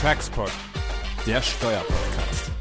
Taxpod, der Steuerpodcast.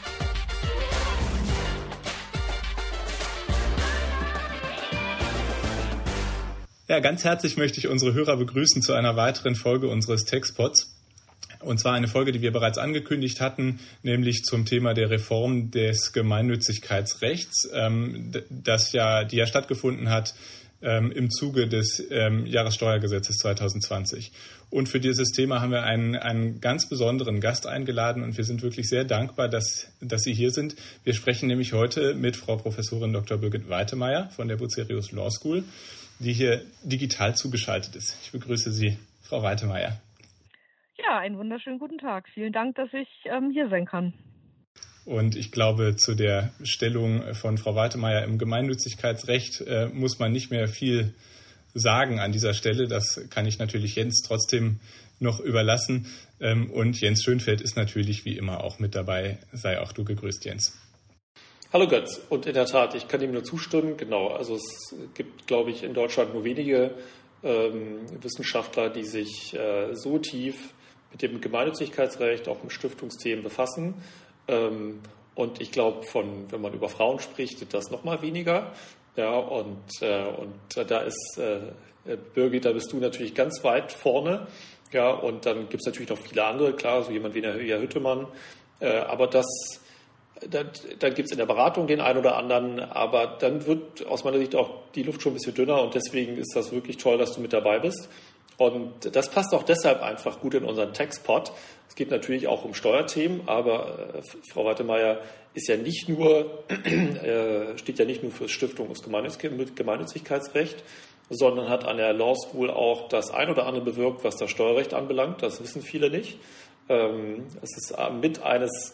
Ja, ganz herzlich möchte ich unsere Hörer begrüßen zu einer weiteren Folge unseres Taxpods. Und zwar eine Folge, die wir bereits angekündigt hatten, nämlich zum Thema der Reform des Gemeinnützigkeitsrechts, die ja stattgefunden hat im Zuge des Jahressteuergesetzes 2020. Und für dieses Thema haben wir einen ganz besonderen Gast eingeladen und wir sind wirklich sehr dankbar, dass Sie hier sind. Wir sprechen nämlich heute mit Frau Professorin Dr. Birgit Weitemeier von der Bucerius Law School, die hier digital zugeschaltet ist. Ich begrüße Sie, Frau Weitemeier. Ja, einen wunderschönen guten Tag. Vielen Dank, dass ich hier sein kann. Und ich glaube, zu der Stellung von Frau Weitemeier im Gemeinnützigkeitsrecht muss man nicht mehr viel sagen an dieser Stelle. Das kann ich natürlich Jens trotzdem noch überlassen. Und Jens Schönfeld ist natürlich wie immer auch mit dabei. Sei auch du gegrüßt, Jens. Hallo Götz. Und in der Tat, ich kann ihm nur zustimmen. Genau, also es gibt, glaube ich, in Deutschland nur wenige Wissenschaftler, die sich so tief mit dem Gemeinnützigkeitsrecht, auch mit Stiftungsthemen befassen. Und ich glaube, wenn man über Frauen spricht, das noch mal weniger. Ja, und da ist Birgit, da bist du natürlich ganz weit vorne. Ja, und dann gibt es natürlich noch viele andere, klar, so jemand wie der Julia Hüttemann. Aber dann gibt es in der Beratung den einen oder anderen, aber dann wird aus meiner Sicht auch die Luft schon ein bisschen dünner und deswegen ist das wirklich toll, dass du mit dabei bist. Und das passt auch deshalb einfach gut in unseren Taxpod. Es geht natürlich auch um Steuerthemen, aber Frau Weitemeier ist ja nicht nur, steht ja nicht nur für Stiftungs- und Gemeinnützigkeitsrecht, sondern hat an der Law School auch das ein oder andere bewirkt, was das Steuerrecht anbelangt. Das wissen viele nicht. Es ist mit eines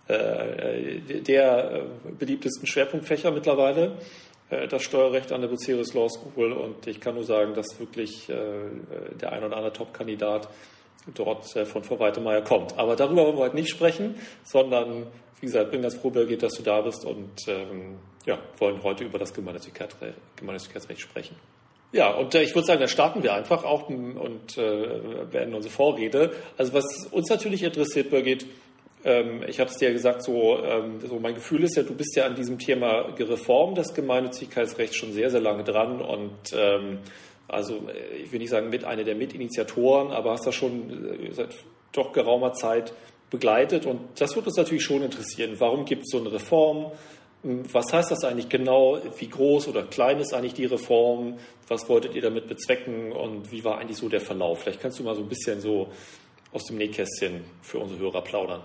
der beliebtesten Schwerpunktfächer mittlerweile, das Steuerrecht an der Bucerius Law School. Und ich kann nur sagen, dass wirklich der ein oder andere Top-Kandidat dort von Frau Weitemeier kommt. Aber darüber wollen wir heute nicht sprechen, sondern, wie gesagt, bin ganz froh, Birgit, dass du da bist und wollen heute über das Gemeinnützigkeitsrecht sprechen. Ja, und ich würde sagen, dann starten wir einfach auch und beenden unsere Vorrede. Also was uns natürlich interessiert, Birgit, ich hatte es dir ja gesagt, so mein Gefühl ist ja, du bist ja an diesem Thema Reform des Gemeinnützigkeitsrechts schon sehr, sehr lange dran und ich will nicht sagen mit einer der Mitinitiatoren, aber hast das schon seit doch geraumer Zeit begleitet und das würde uns natürlich schon interessieren. Warum gibt es so eine Reform? Was heißt das eigentlich genau? Wie groß oder klein ist eigentlich die Reform? Was wolltet ihr damit bezwecken und wie war eigentlich so der Verlauf? Vielleicht kannst du mal so ein bisschen so aus dem Nähkästchen für unsere Hörer plaudern.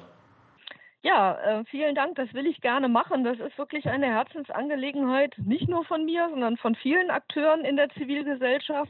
Ja, vielen Dank, das will ich gerne machen. Das ist wirklich eine Herzensangelegenheit, nicht nur von mir, sondern von vielen Akteuren in der Zivilgesellschaft.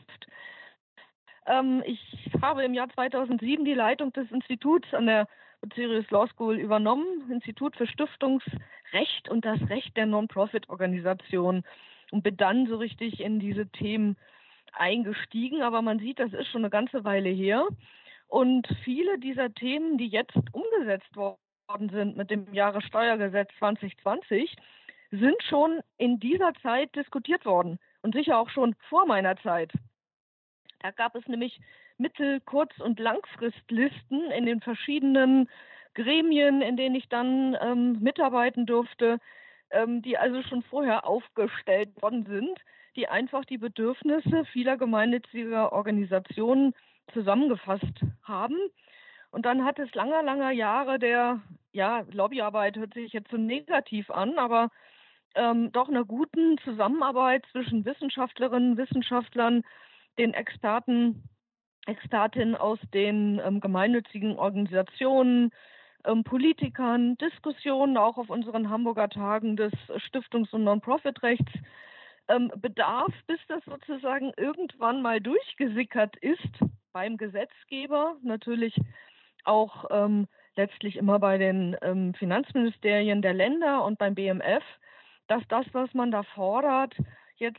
Ich habe im Jahr 2007 die Leitung des Instituts an der Bucerius Law School übernommen, Institut für Stiftungsrecht und das Recht der Non-Profit-Organisation und bin dann so richtig in diese Themen eingestiegen. Aber man sieht, das ist schon eine ganze Weile her. Und viele dieser Themen, die jetzt umgesetzt worden sind mit dem Jahressteuergesetz 2020, sind schon in dieser Zeit diskutiert worden und sicher auch schon vor meiner Zeit. Da gab es nämlich Mittel-, Kurz- und Langfristlisten in den verschiedenen Gremien, in denen ich dann mitarbeiten durfte, die also schon vorher aufgestellt worden sind, die einfach die Bedürfnisse vieler gemeinnütziger Organisationen zusammengefasst haben. Und dann hat es langer Jahre der Lobbyarbeit, hört sich jetzt so negativ an, aber doch einer guten Zusammenarbeit zwischen Wissenschaftlerinnen, Wissenschaftlern, den Expertinnen aus den gemeinnützigen Organisationen, Politikern, Diskussionen auch auf unseren Hamburger Tagen des Stiftungs- und Non-Profit-Rechts bedarf, bis das sozusagen irgendwann mal durchgesickert ist beim Gesetzgeber, natürlich auch letztlich immer bei den Finanzministerien der Länder und beim BMF, dass das, was man da fordert, jetzt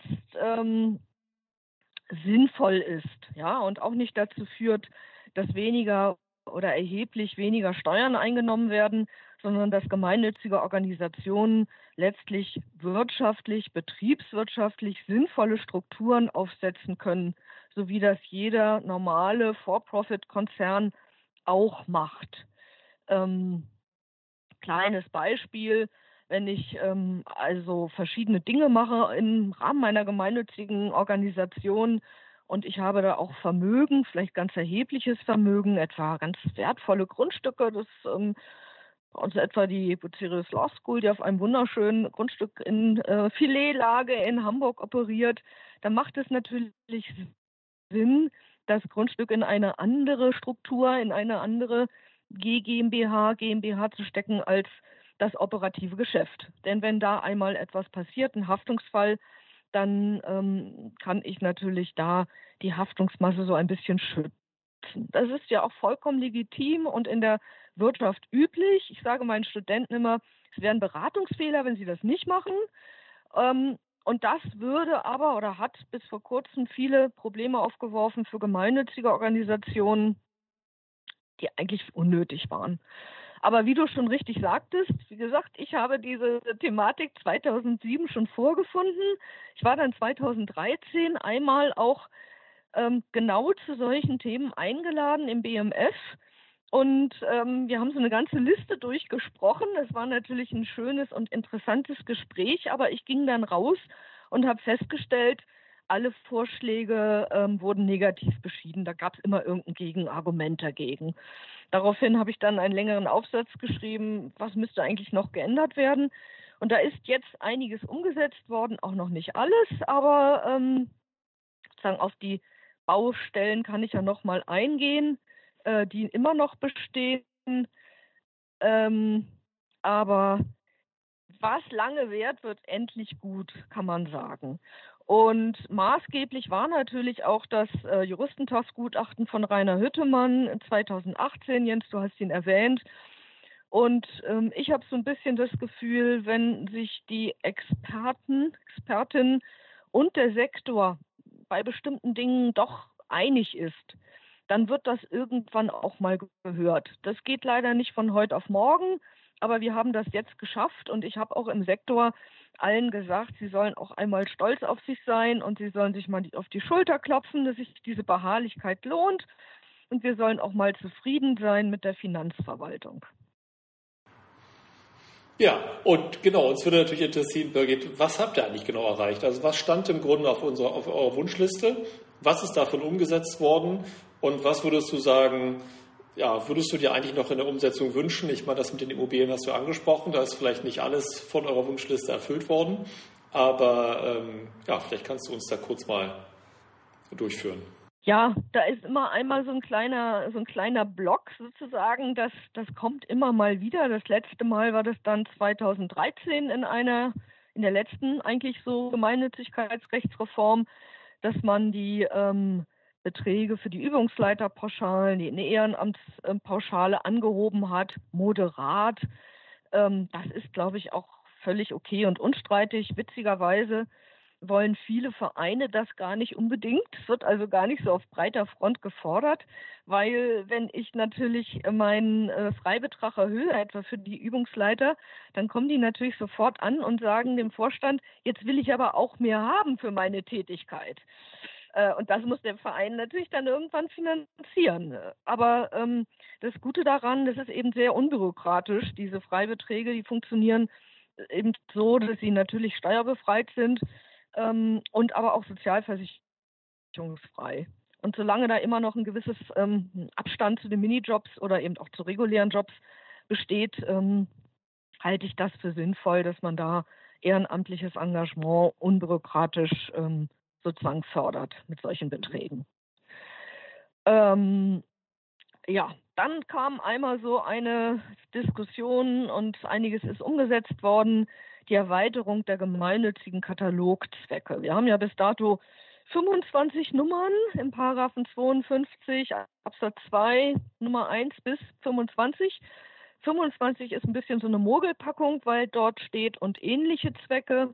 sinnvoll ist, ja, und auch nicht dazu führt, dass weniger oder erheblich weniger Steuern eingenommen werden, sondern dass gemeinnützige Organisationen letztlich wirtschaftlich, betriebswirtschaftlich sinnvolle Strukturen aufsetzen können, so wie das jeder normale For-Profit-Konzern auch macht. Kleines Beispiel, wenn ich also verschiedene Dinge mache im Rahmen meiner gemeinnützigen Organisation und ich habe da auch Vermögen, vielleicht ganz erhebliches Vermögen, etwa ganz wertvolle Grundstücke, das bei uns etwa die Bucerius Law School, die auf einem wunderschönen Grundstück in Filetlage in Hamburg operiert, dann macht es natürlich Sinn, das Grundstück in eine andere Struktur, in eine andere GmbH zu stecken als das operative Geschäft. Denn wenn da einmal etwas passiert, ein Haftungsfall, dann kann ich natürlich da die Haftungsmasse so ein bisschen schützen. Das ist ja auch vollkommen legitim und in der Wirtschaft üblich. Ich sage meinen Studenten immer, es wäre ein Beratungsfehler, wenn sie das nicht machen. Und das würde aber oder hat bis vor kurzem viele Probleme aufgeworfen für gemeinnützige Organisationen, die eigentlich unnötig waren. Aber wie du schon richtig sagtest, wie gesagt, ich habe diese Thematik 2007 schon vorgefunden. Ich war dann 2013 einmal auch genau zu solchen Themen eingeladen im BMF. Und wir haben so eine ganze Liste durchgesprochen. Es war natürlich ein schönes und interessantes Gespräch, aber ich ging dann raus und habe festgestellt, alle Vorschläge wurden negativ beschieden. Da gab es immer irgendein Gegenargument dagegen. Daraufhin habe ich dann einen längeren Aufsatz geschrieben, was müsste eigentlich noch geändert werden. Und da ist jetzt einiges umgesetzt worden, auch noch nicht alles, aber sozusagen auf die Baustellen kann ich ja noch mal eingehen, die immer noch bestehen. Aber was lange währt, wird endlich gut, kann man sagen. Und maßgeblich war natürlich auch das Juristentagsgutachten von Rainer Hüttemann 2018. Jens, du hast ihn erwähnt. Und ich habe so ein bisschen das Gefühl, wenn sich die Expertinnen und der Sektor bei bestimmten Dingen doch einig ist, dann wird das irgendwann auch mal gehört. Das geht leider nicht von heute auf morgen, aber wir haben das jetzt geschafft und ich habe auch im Sektor allen gesagt, sie sollen auch einmal stolz auf sich sein und sie sollen sich mal auf die Schulter klopfen, dass sich diese Beharrlichkeit lohnt und wir sollen auch mal zufrieden sein mit der Finanzverwaltung. Ja, und genau, uns würde natürlich interessieren, Birgit, was habt ihr eigentlich genau erreicht? Also was stand im Grunde auf eurer Wunschliste? Was ist davon umgesetzt worden? Und was würdest du sagen, ja, würdest du dir eigentlich noch in der Umsetzung wünschen? Ich meine, das mit den Immobilien hast du angesprochen, da ist vielleicht nicht alles von eurer Wunschliste erfüllt worden, aber ja, vielleicht kannst du uns da kurz mal durchführen. Ja, da ist immer einmal so ein kleiner Block sozusagen, das kommt immer mal wieder. Das letzte Mal war das dann 2013 in der letzten eigentlich so Gemeinnützigkeitsrechtsreform, dass man die Beträge für die Übungsleiterpauschalen, die Ehrenamtspauschale angehoben hat, moderat. Das ist, glaube ich, auch völlig okay und unstreitig. Witzigerweise wollen viele Vereine das gar nicht unbedingt. Es wird also gar nicht so auf breiter Front gefordert, weil wenn ich natürlich meinen Freibetrag erhöhe, etwa für die Übungsleiter, dann kommen die natürlich sofort an und sagen dem Vorstand, jetzt will ich aber auch mehr haben für meine Tätigkeit. Und das muss der Verein natürlich dann irgendwann finanzieren. Aber das Gute daran, das ist eben sehr unbürokratisch. Diese Freibeträge, die funktionieren eben so, dass sie natürlich steuerbefreit sind und aber auch sozialversicherungsfrei. Und solange da immer noch ein gewisses Abstand zu den Minijobs oder eben auch zu regulären Jobs besteht, halte ich das für sinnvoll, dass man da ehrenamtliches Engagement unbürokratisch sozusagen fördert mit solchen Beträgen. Ja, dann kam einmal so eine Diskussion und einiges ist umgesetzt worden, die Erweiterung der gemeinnützigen Katalogzwecke. Wir haben ja bis dato 25 Nummern im Paragraphen 52 Absatz 2 Nummer 1 bis 25. 25 ist ein bisschen so eine Mogelpackung, weil dort steht und ähnliche Zwecke,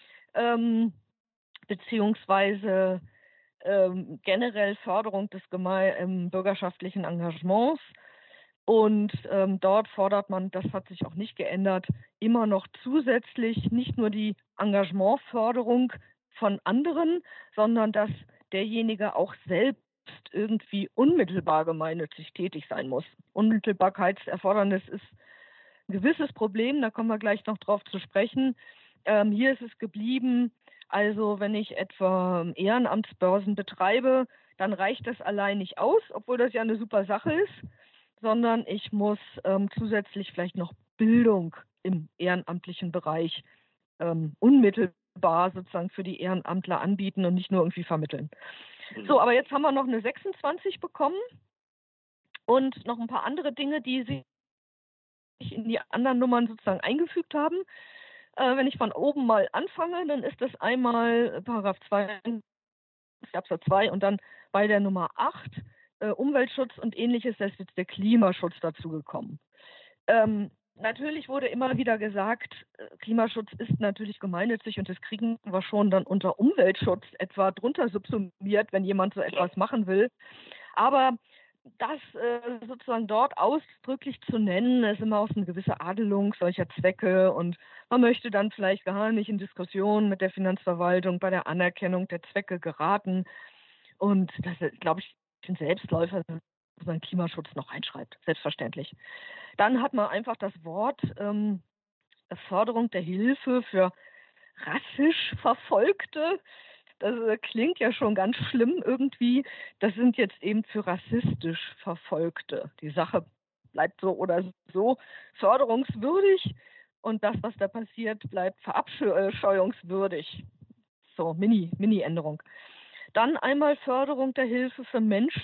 beziehungsweise generell Förderung des bürgerschaftlichen Engagements. Und dort fordert man, das hat sich auch nicht geändert, immer noch zusätzlich nicht nur die Engagementförderung von anderen, sondern dass derjenige auch selbst irgendwie unmittelbar gemeinnützig tätig sein muss. Unmittelbarkeitserfordernis ist ein gewisses Problem, da kommen wir gleich noch drauf zu sprechen. Hier ist es geblieben, also wenn ich etwa Ehrenamtsbörsen betreibe, dann reicht das allein nicht aus, obwohl das ja eine super Sache ist, sondern ich muss zusätzlich vielleicht noch Bildung im ehrenamtlichen Bereich unmittelbar sozusagen für die Ehrenamtler anbieten und nicht nur irgendwie vermitteln. So, aber jetzt haben wir noch eine 26 bekommen und noch ein paar andere Dinge, die sich in die anderen Nummern sozusagen eingefügt haben. Wenn ich von oben mal anfange, dann ist das einmal Paragraph 2, Absatz 2 und dann bei der Nummer 8 Umweltschutz und ähnliches, da ist jetzt der Klimaschutz dazu gekommen. Natürlich wurde immer wieder gesagt, Klimaschutz ist natürlich gemeinnützig und das kriegen wir schon dann unter Umweltschutz etwa drunter subsumiert, wenn jemand so etwas machen will. Aber das sozusagen dort ausdrücklich zu nennen, ist immer auch so eine gewisse Adelung solcher Zwecke und man möchte dann vielleicht gar nicht in Diskussionen mit der Finanzverwaltung bei der Anerkennung der Zwecke geraten. Und das ist, glaube ich, ein Selbstläufer, dass man Klimaschutz noch einschreibt, selbstverständlich. Dann hat man einfach das Wort Förderung der Hilfe für rassisch Verfolgte. Das klingt ja schon ganz schlimm irgendwie. Das sind jetzt eben für rassistisch Verfolgte. Die Sache bleibt so oder so förderungswürdig und das, was da passiert, bleibt verabscheuungswürdig. So, Mini-Änderung. Dann einmal Förderung der Hilfe für Menschen,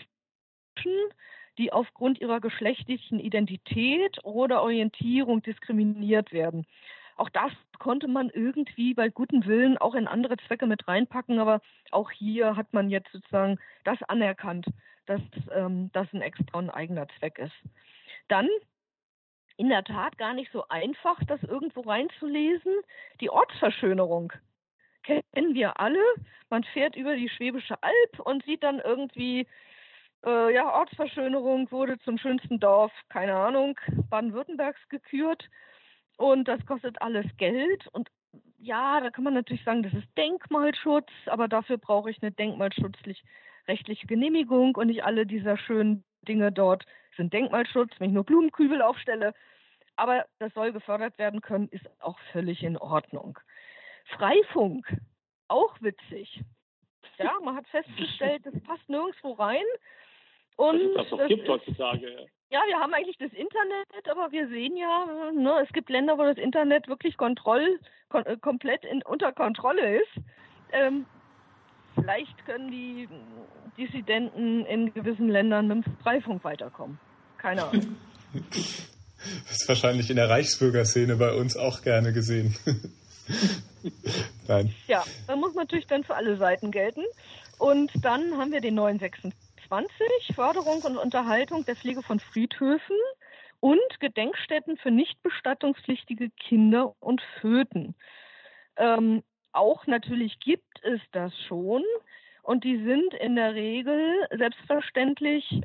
die aufgrund ihrer geschlechtlichen Identität oder Orientierung diskriminiert werden. Auch das konnte man irgendwie bei gutem Willen auch in andere Zwecke mit reinpacken, aber auch hier hat man jetzt sozusagen das anerkannt, dass das ein extra und eigener Zweck ist. Dann in der Tat gar nicht so einfach, das irgendwo reinzulesen. Die Ortsverschönerung kennen wir alle. Man fährt über die Schwäbische Alb und sieht dann irgendwie, Ortsverschönerung wurde zum schönsten Dorf, keine Ahnung, Baden-Württembergs gekürt. Und das kostet alles Geld. Und ja, da kann man natürlich sagen, das ist Denkmalschutz, aber dafür brauche ich eine denkmalschutzrechtliche Genehmigung und nicht alle dieser schönen Dinge dort sind Denkmalschutz, wenn ich nur Blumenkübel aufstelle. Aber das soll gefördert werden können, ist auch völlig in Ordnung. Freifunk, auch witzig. Ja, man hat festgestellt, das passt nirgendwo rein. Und das gibt heutzutage. Ja, wir haben eigentlich das Internet, aber wir sehen ja, es gibt Länder, wo das Internet wirklich komplett unter Kontrolle ist. Vielleicht können die Dissidenten in gewissen Ländern mit dem Freifunk weiterkommen. Keine Ahnung. Das ist wahrscheinlich in der Reichsbürgerszene bei uns auch gerne gesehen. Nein. Ja, das muss natürlich dann für alle Seiten gelten. Und dann haben wir den neuen 26, Förderung und Unterhaltung der Pflege von Friedhöfen und Gedenkstätten für nicht bestattungspflichtige Kinder und Föten. Auch natürlich gibt es das schon und die sind in der Regel selbstverständlich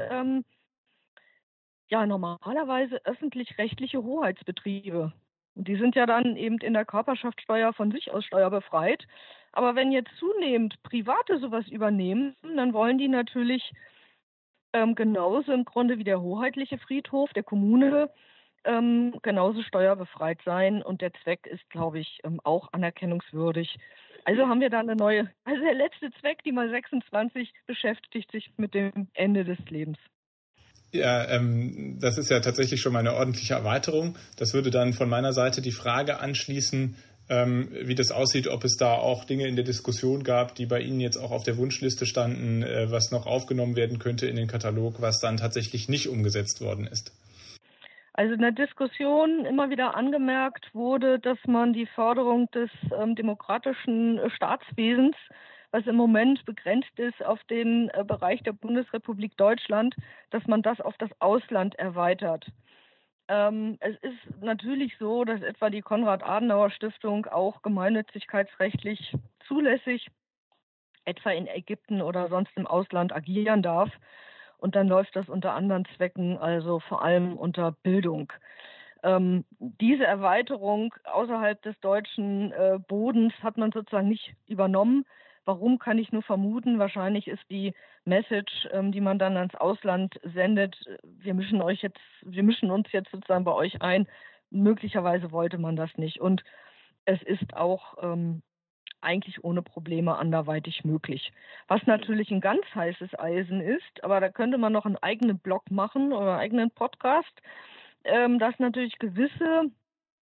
normalerweise öffentlich-rechtliche Hoheitsbetriebe. Und die sind ja dann eben in der Körperschaftssteuer von sich aus steuerbefreit. Aber wenn jetzt zunehmend Private sowas übernehmen, dann wollen die natürlich genauso im Grunde wie der hoheitliche Friedhof der Kommune genauso steuerbefreit sein. Und der Zweck ist, glaube ich, auch anerkennungswürdig. Also haben wir da eine neue, also der letzte Zweck, die mal 26, beschäftigt sich mit dem Ende des Lebens. Ja, das ist ja tatsächlich schon mal eine ordentliche Erweiterung. Das würde dann von meiner Seite die Frage anschließen, wie das aussieht, ob es da auch Dinge in der Diskussion gab, die bei Ihnen jetzt auch auf der Wunschliste standen, was noch aufgenommen werden könnte in den Katalog, was dann tatsächlich nicht umgesetzt worden ist. Also in der Diskussion immer wieder angemerkt wurde, dass man die Förderung des demokratischen Staatswesens, was im Moment begrenzt ist auf den Bereich der Bundesrepublik Deutschland, dass man das auf das Ausland erweitert. Es ist natürlich so, dass etwa die Konrad-Adenauer-Stiftung auch gemeinnützigkeitsrechtlich zulässig etwa in Ägypten oder sonst im Ausland agieren darf. Und dann läuft das unter anderen Zwecken, also vor allem unter Bildung. Diese Erweiterung außerhalb des deutschen Bodens hat man sozusagen nicht übernommen, Warum, kann ich nur vermuten. Wahrscheinlich ist die Message, die man dann ans Ausland sendet, wir mischen uns jetzt sozusagen bei euch ein. Möglicherweise wollte man das nicht. Und es ist auch eigentlich ohne Probleme anderweitig möglich. Was natürlich ein ganz heißes Eisen ist, aber da könnte man noch einen eigenen Blog machen oder einen eigenen Podcast, dass natürlich gewisse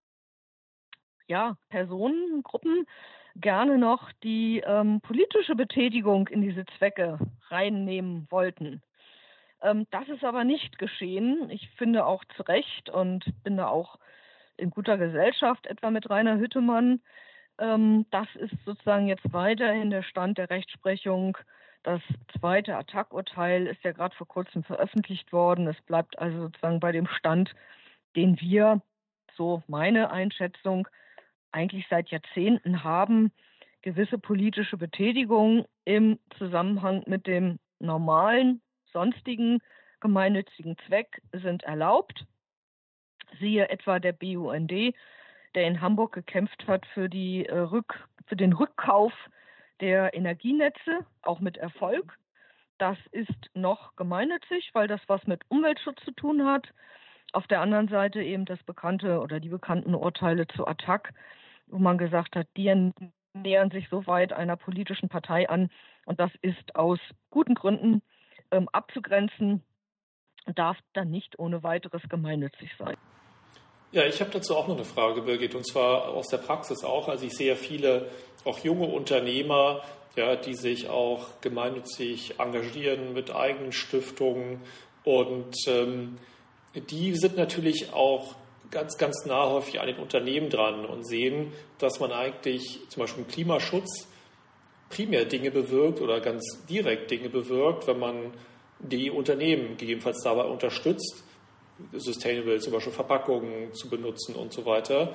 Personengruppen gerne noch die politische Betätigung in diese Zwecke reinnehmen wollten. Das ist aber nicht geschehen. Ich finde auch zu Recht und bin da auch in guter Gesellschaft, etwa mit Rainer Hüttemann. Das ist sozusagen jetzt weiterhin der Stand der Rechtsprechung. Das zweite Attac-Urteil ist ja gerade vor kurzem veröffentlicht worden. Es bleibt also sozusagen bei dem Stand, den wir, so meine Einschätzung, eigentlich seit Jahrzehnten haben. Gewisse politische Betätigung im Zusammenhang mit dem normalen, sonstigen gemeinnützigen Zweck sind erlaubt. Siehe etwa der BUND, der in Hamburg gekämpft hat für den Rückkauf der Energienetze, auch mit Erfolg. Das ist noch gemeinnützig, weil das was mit Umweltschutz zu tun hat. Auf der anderen Seite eben die bekannten Urteile zu Attac, wo man gesagt hat, die nähern sich so weit einer politischen Partei an und das ist aus guten Gründen abzugrenzen und darf dann nicht ohne weiteres gemeinnützig sein. Ja, ich habe dazu auch noch eine Frage, Birgit, und zwar aus der Praxis auch. Also ich sehe ja viele, auch junge Unternehmer, die sich auch gemeinnützig engagieren mit eigenen Stiftungen und die sind natürlich auch ganz, ganz nah häufig an den Unternehmen dran und sehen, dass man eigentlich zum Beispiel im Klimaschutz primär Dinge bewirkt oder ganz direkt Dinge bewirkt, wenn man die Unternehmen gegebenenfalls dabei unterstützt, sustainable, zum Beispiel Verpackungen zu benutzen und so weiter.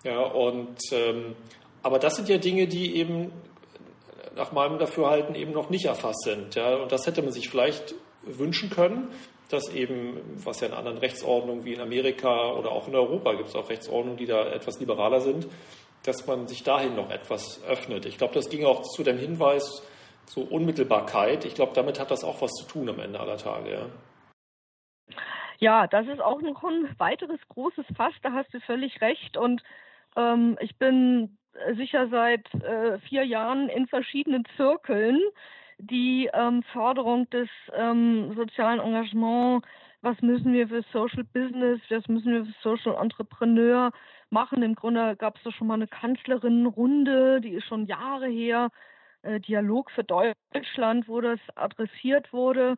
Aber das sind ja Dinge, die eben nach meinem Dafürhalten eben noch nicht erfasst sind. Ja, und das hätte man sich vielleicht wünschen können, dass eben, was ja in anderen Rechtsordnungen wie in Amerika oder auch in Europa gibt es auch Rechtsordnungen, die da etwas liberaler sind, dass man sich dahin noch etwas öffnet. Ich glaube, das ging auch zu dem Hinweis zur Unmittelbarkeit. Ich glaube, damit hat das auch was zu tun am Ende aller Tage. Ja. Ja, das ist auch noch ein weiteres großes Fass, da hast du völlig recht. Und ich bin sicher seit 4 Jahren in verschiedenen Zirkeln, die Förderung des sozialen Engagements, was müssen wir für Social Business, was müssen wir für Social Entrepreneur machen. Im Grunde gab es da schon mal eine Kanzlerinnenrunde, die ist schon Jahre her, Dialog für Deutschland, wo das adressiert wurde.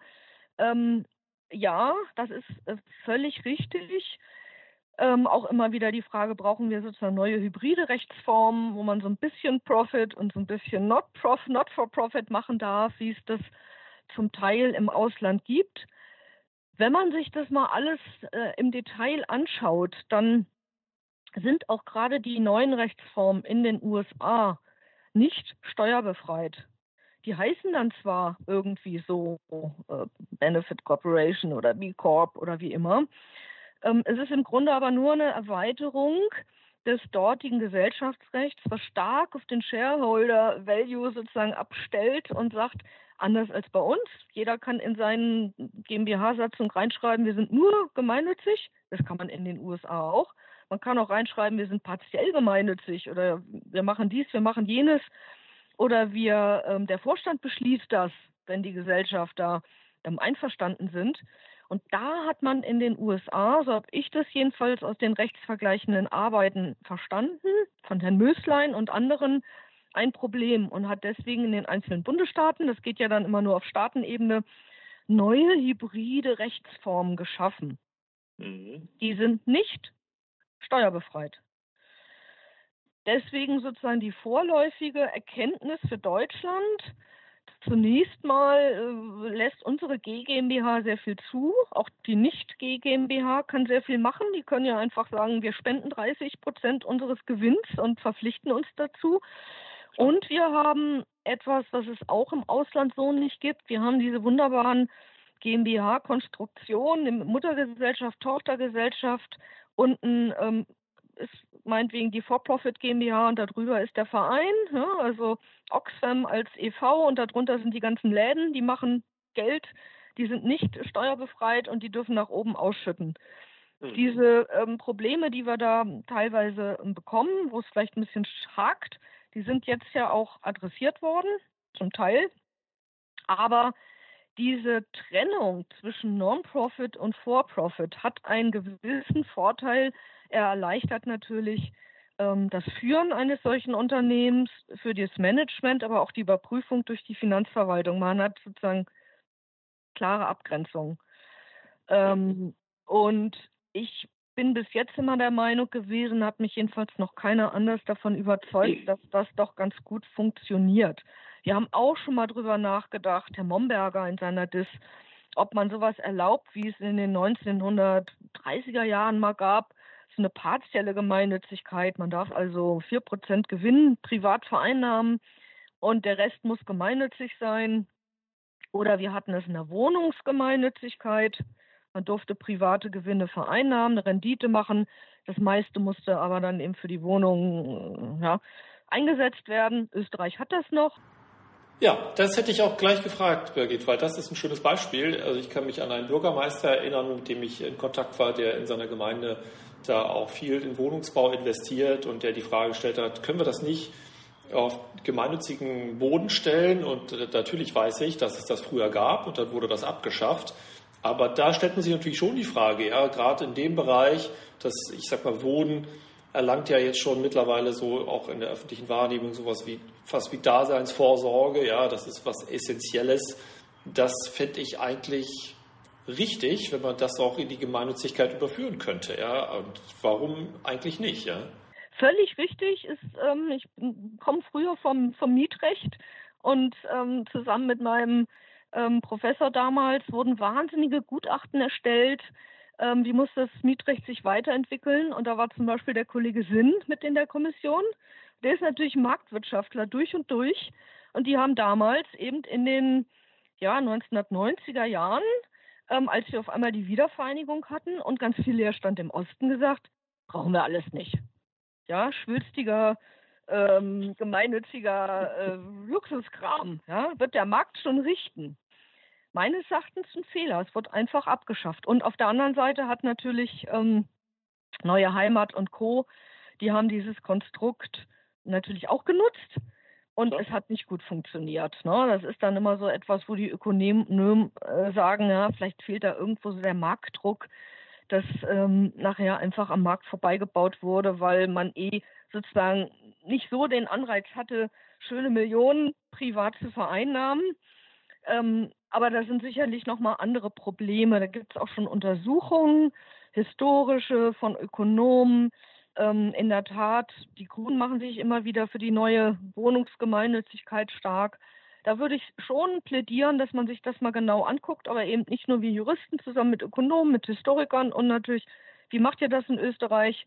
Ja, das ist völlig richtig. Auch immer wieder die Frage, brauchen wir sozusagen neue hybride Rechtsformen, wo man so ein bisschen Profit und so ein bisschen not for profit machen darf, wie es das zum Teil im Ausland gibt. Wenn man sich das mal alles im Detail anschaut, dann sind auch gerade die neuen Rechtsformen in den USA nicht steuerbefreit. Die heißen dann zwar irgendwie so Benefit Corporation oder B Corp oder wie immer. Es ist im Grunde aber nur eine Erweiterung des dortigen Gesellschaftsrechts, was stark auf den Shareholder Value sozusagen abstellt und sagt, anders als bei uns, jeder kann in seinen GmbH-Satzung reinschreiben, wir sind nur gemeinnützig. Das kann man in den USA auch. Man kann auch reinschreiben, wir sind partiell gemeinnützig oder wir machen dies, wir machen jenes. Oder der Vorstand beschließt das, wenn die Gesellschafter einverstanden sind. Und da hat man in den USA, so habe ich das jedenfalls aus den rechtsvergleichenden Arbeiten verstanden, von Herrn Möslein und anderen, ein Problem und hat deswegen in den einzelnen Bundesstaaten, das geht ja dann immer nur auf Staatenebene, neue hybride Rechtsformen geschaffen. Die sind nicht steuerbefreit. Deswegen sozusagen die vorläufige Erkenntnis für Deutschland. Zunächst mal lässt unsere G GmbH sehr viel zu. Auch die Nicht-G GmbH kann sehr viel machen. Die können ja einfach sagen, wir spenden 30% unseres Gewinns und verpflichten uns dazu. Und wir haben etwas, was es auch im Ausland so nicht gibt. Wir haben diese wunderbaren GmbH-Konstruktionen, Muttergesellschaft, Tochtergesellschaft. Unten ist meinetwegen die For-Profit GmbH und darüber ist der Verein, ja, also Oxfam als e.V. und darunter sind die ganzen Läden, die machen Geld, die sind nicht steuerbefreit und die dürfen nach oben ausschütten. Diese Probleme, die wir da teilweise bekommen, wo es vielleicht ein bisschen hakt, die sind jetzt ja auch adressiert worden, zum Teil. Aber diese Trennung zwischen Non-Profit und For-Profit hat einen gewissen Vorteil. Er erleichtert natürlich das Führen eines solchen Unternehmens für das Management, aber auch die Überprüfung durch die Finanzverwaltung. Man hat sozusagen klare Abgrenzung. Und ich bin bis jetzt immer der Meinung gewesen, hat mich jedenfalls noch keiner anders davon überzeugt, dass das doch ganz gut funktioniert. Wir haben auch schon mal drüber nachgedacht, Herr Momberger in seiner Diss, ob man sowas erlaubt, wie es in den 1930er Jahren mal gab, so eine partielle Gemeinnützigkeit. Man darf also 4% Gewinn privat vereinnahmen und der Rest muss gemeinnützig sein. Oder wir hatten es in der Wohnungsgemeinnützigkeit. Man durfte private Gewinne vereinnahmen, eine Rendite machen. Das meiste musste aber dann eben für die Wohnung eingesetzt werden. Österreich hat das noch. Ja, das hätte ich auch gleich gefragt, Birgit, weil das ist ein schönes Beispiel. Also ich kann mich an einen Bürgermeister erinnern, mit dem ich in Kontakt war, der in seiner Gemeinde da auch viel in Wohnungsbau investiert und der die Frage gestellt hat, können wir das nicht auf gemeinnützigen Boden stellen? Und natürlich weiß ich, dass es das früher gab und dann wurde das abgeschafft. Aber da stellt man sich natürlich schon die Frage, ja, gerade in dem Bereich, dass, ich sag mal, Wohnen erlangt ja jetzt schon mittlerweile so auch in der öffentlichen Wahrnehmung sowas wie fast wie Daseinsvorsorge, ja, das ist was Essentielles. Das fände ich eigentlich richtig, wenn man das auch in die Gemeinnützigkeit überführen könnte, ja. Und warum eigentlich nicht, ja? Völlig richtig ist, ich komme früher vom Mietrecht und zusammen mit meinem Professor damals wurden wahnsinnige Gutachten erstellt, wie muss das Mietrecht sich weiterentwickeln. Und da war zum Beispiel der Kollege Sinn mit in der Kommission. Der ist natürlich Marktwirtschaftler durch und durch. Und die haben damals eben in den 1990er Jahren, als wir auf einmal die Wiedervereinigung hatten und ganz viel Leerstand im Osten, gesagt, brauchen wir alles nicht. Ja, schwülstiger, gemeinnütziger Luxuskram, ja, wird der Markt schon richten. Meines Erachtens ein Fehler. Es wird einfach abgeschafft. Und auf der anderen Seite hat natürlich Neue Heimat und Co., die haben dieses Konstrukt natürlich auch genutzt und es hat nicht gut funktioniert. Ne? Das ist dann immer so etwas, wo die Ökonomen sagen, ja, vielleicht fehlt da irgendwo so der Marktdruck, dass nachher einfach am Markt vorbeigebaut wurde, weil man sozusagen nicht so den Anreiz hatte, schöne Millionen privat zu vereinnahmen. Aber da sind sicherlich nochmal andere Probleme. Da gibt es auch schon Untersuchungen, historische, von Ökonomen. In der Tat, die Grünen machen sich immer wieder für die neue Wohnungsgemeinnützigkeit stark. Da würde ich schon plädieren, dass man sich das mal genau anguckt, aber eben nicht nur wie Juristen zusammen mit Ökonomen, mit Historikern und natürlich, wie macht ihr das in Österreich?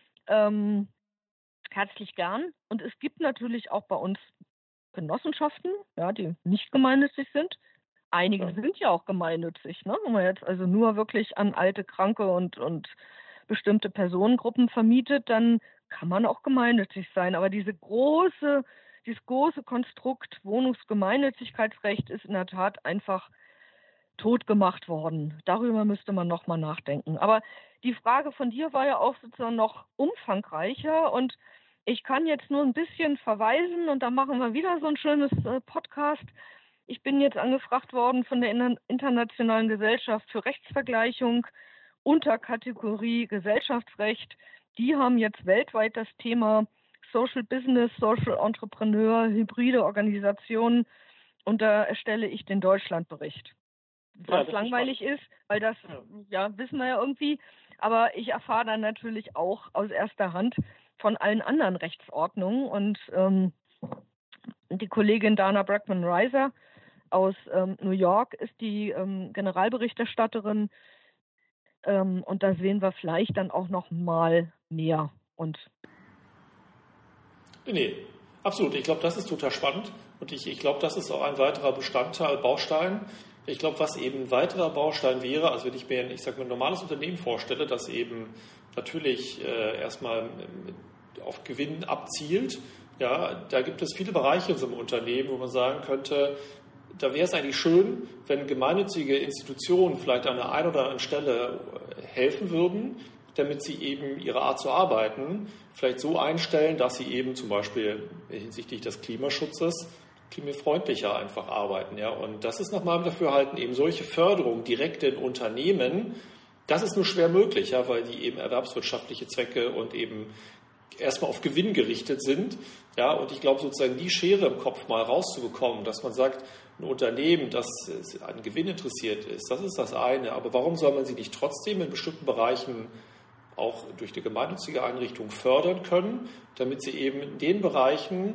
Herzlich gern. Und es gibt natürlich auch bei uns Genossenschaften, ja, die nicht gemeinnützig sind. Einige sind ja auch gemeinnützig, ne? Wenn man jetzt also nur wirklich an alte, Kranke und bestimmte Personengruppen vermietet, dann kann man auch gemeinnützig sein. Aber dieses große Konstrukt Wohnungsgemeinnützigkeitsrecht ist in der Tat einfach totgemacht worden. Darüber müsste man nochmal nachdenken. Aber die Frage von dir war ja auch sozusagen noch umfangreicher und ich kann jetzt nur ein bisschen verweisen und dann machen wir wieder so ein schönes Podcast. Ich bin jetzt angefragt worden von der Internationalen Gesellschaft für Rechtsvergleichung unter Kategorie Gesellschaftsrecht. Die haben jetzt weltweit das Thema Social Business, Social Entrepreneur, hybride Organisationen und da erstelle ich den Deutschlandbericht. Was langweilig ist, weil das, wissen wir ja irgendwie, aber ich erfahre dann natürlich auch aus erster Hand von allen anderen Rechtsordnungen und die Kollegin Dana Brackman-Reiser aus New York ist die Generalberichterstatterin und da sehen wir vielleicht dann auch noch mal mehr. Nee, absolut. Ich glaube, das ist total spannend und ich glaube, das ist auch ein weiterer Baustein Ich glaube, was eben ein weiterer Baustein wäre, also wenn ich mir, ein normales Unternehmen vorstelle, das eben natürlich erstmal auf Gewinn abzielt, ja, da gibt es viele Bereiche in so einem Unternehmen, wo man sagen könnte, da wäre es eigentlich schön, wenn gemeinnützige Institutionen vielleicht an der einen oder anderen Stelle helfen würden, damit sie eben ihre Art zu arbeiten vielleicht so einstellen, dass sie eben zum Beispiel hinsichtlich des Klimaschutzes klimafreundlicher einfach arbeiten. Ja. Und das ist nach meinem Dafürhalten eben solche Förderung direkt in Unternehmen, das ist nur schwer möglich, ja, weil die eben erwerbswirtschaftliche Zwecke und eben erstmal auf Gewinn gerichtet sind. Ja, und ich glaube sozusagen die Schere im Kopf mal rauszubekommen, dass man sagt, ein Unternehmen, das an Gewinn interessiert ist, das ist das eine. Aber warum soll man sie nicht trotzdem in bestimmten Bereichen auch durch die gemeinnützige Einrichtung fördern können, damit sie eben in den Bereichen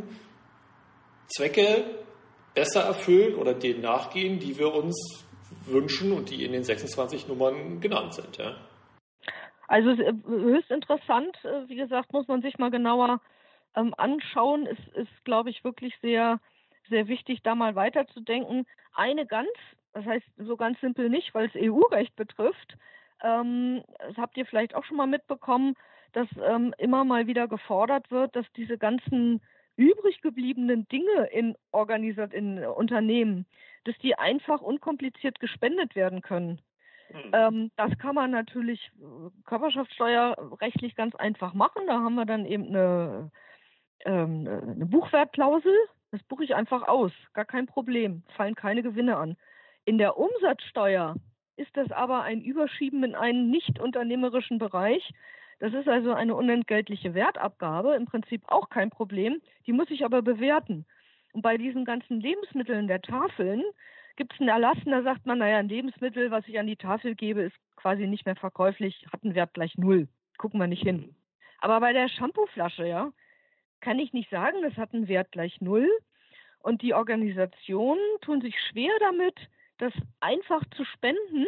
Zwecke besser erfüllen oder denen nachgehen, die wir uns wünschen und die in den 26 Nummern genannt sind. Ja. Also höchst interessant, wie gesagt, muss man sich mal genauer anschauen. Es ist, glaube ich, wirklich sehr, sehr wichtig, da mal weiterzudenken. Das heißt so ganz simpel nicht, weil es EU-Recht betrifft, das habt ihr vielleicht auch schon mal mitbekommen, dass immer mal wieder gefordert wird, dass diese ganzen übrig gebliebenen Dinge in Unternehmen, dass die einfach unkompliziert gespendet werden können. Das kann man natürlich körperschaftssteuerrechtlich ganz einfach machen. Da haben wir dann eben eine Buchwertklausel. Das buche ich einfach aus. Gar kein Problem. Fallen keine Gewinne an. In der Umsatzsteuer ist das aber ein Überschieben in einen nicht unternehmerischen Bereich. Das ist also eine unentgeltliche Wertabgabe, im Prinzip auch kein Problem. Die muss ich aber bewerten. Und bei diesen ganzen Lebensmitteln der Tafeln gibt es einen Erlass, da sagt man, naja, ein Lebensmittel, was ich an die Tafel gebe, ist quasi nicht mehr verkäuflich, hat einen Wert gleich 0. Gucken wir nicht hin. Aber bei der Shampooflasche, ja, kann ich nicht sagen, das hat einen Wert gleich 0. Und die Organisationen tun sich schwer damit, das einfach zu spenden.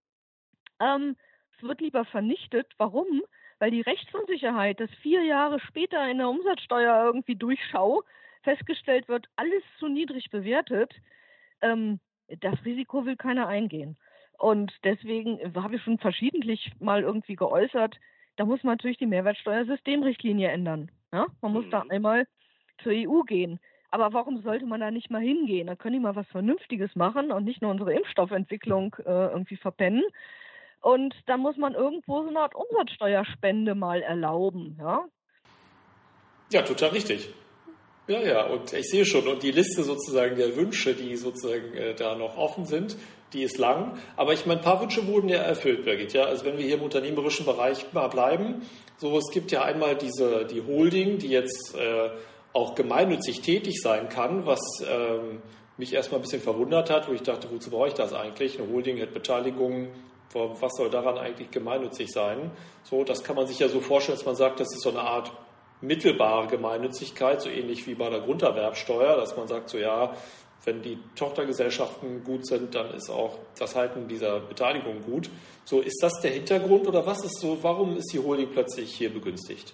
Es wird lieber vernichtet. Warum? Weil die Rechtsunsicherheit, dass 4 Jahre später in der Umsatzsteuer irgendwie Durchschau festgestellt wird, alles zu niedrig bewertet, das Risiko will keiner eingehen. Und deswegen habe ich schon verschiedentlich mal irgendwie geäußert, da muss man natürlich die Mehrwertsteuersystemrichtlinie ändern. Ja? Man muss da einmal zur EU gehen. Aber warum sollte man da nicht mal hingehen? Da können die mal was Vernünftiges machen und nicht nur unsere Impfstoffentwicklung irgendwie verpennen. Und da muss man irgendwo so eine Art Umsatzsteuerspende mal erlauben. Ja, ja, total richtig. Ja, und ich sehe schon, und die Liste sozusagen der Wünsche, die sozusagen da noch offen sind, die ist lang. Aber ich meine, ein paar Wünsche wurden ja erfüllt, Birgit. Ja, also wenn wir hier im unternehmerischen Bereich mal bleiben, so, es gibt ja einmal die Holding, die jetzt auch gemeinnützig tätig sein kann, was mich erstmal ein bisschen verwundert hat, wo ich dachte, wozu brauche ich das eigentlich? Eine Holding hat Beteiligungen, was soll daran eigentlich gemeinnützig sein? So, das kann man sich ja so vorstellen, dass man sagt, das ist so eine Art mittelbare Gemeinnützigkeit, so ähnlich wie bei der Grunderwerbsteuer, dass man sagt, so ja, wenn die Tochtergesellschaften gut sind, dann ist auch das Halten dieser Beteiligung gut. So, ist das der Hintergrund oder was ist so, warum ist die Holding plötzlich hier begünstigt?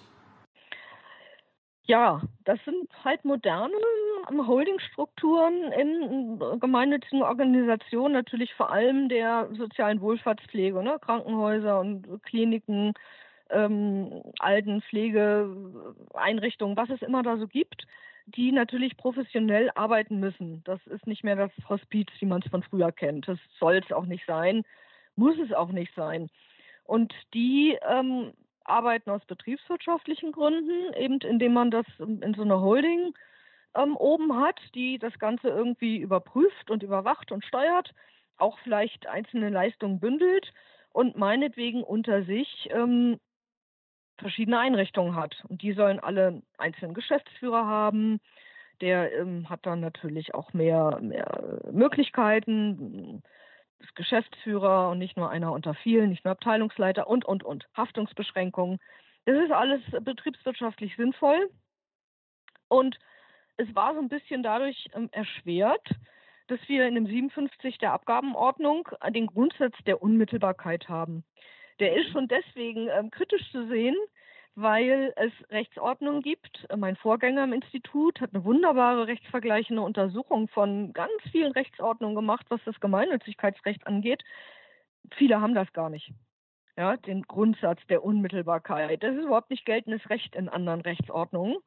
Ja, das sind halt moderne Holdingstrukturen in gemeinnützigen Organisationen, natürlich vor allem der sozialen Wohlfahrtspflege, ne? Krankenhäuser und Kliniken, Altenpflegeeinrichtungen, was es immer da so gibt, die natürlich professionell arbeiten müssen. Das ist nicht mehr das Hospiz, wie man es von früher kennt. Das soll es auch nicht sein, muss es auch nicht sein. Und die arbeiten aus betriebswirtschaftlichen Gründen, eben indem man das in so einer Holding oben hat, die das Ganze irgendwie überprüft und überwacht und steuert, auch vielleicht einzelne Leistungen bündelt und meinetwegen unter sich verschiedene Einrichtungen hat. Und die sollen alle einzelnen Geschäftsführer haben. Der hat dann natürlich auch mehr Möglichkeiten. Das Geschäftsführer und nicht nur einer unter vielen, nicht nur Abteilungsleiter und. Haftungsbeschränkungen. Das ist alles betriebswirtschaftlich sinnvoll. Und es war so ein bisschen dadurch erschwert, dass wir in dem 57 der Abgabenordnung den Grundsatz der Unmittelbarkeit haben. Der ist schon deswegen kritisch zu sehen, weil es Rechtsordnungen gibt. Mein Vorgänger im Institut hat eine wunderbare rechtsvergleichende Untersuchung von ganz vielen Rechtsordnungen gemacht, was das Gemeinnützigkeitsrecht angeht. Viele haben das gar nicht. Ja, den Grundsatz der Unmittelbarkeit. Das ist überhaupt nicht geltendes Recht in anderen Rechtsordnungen.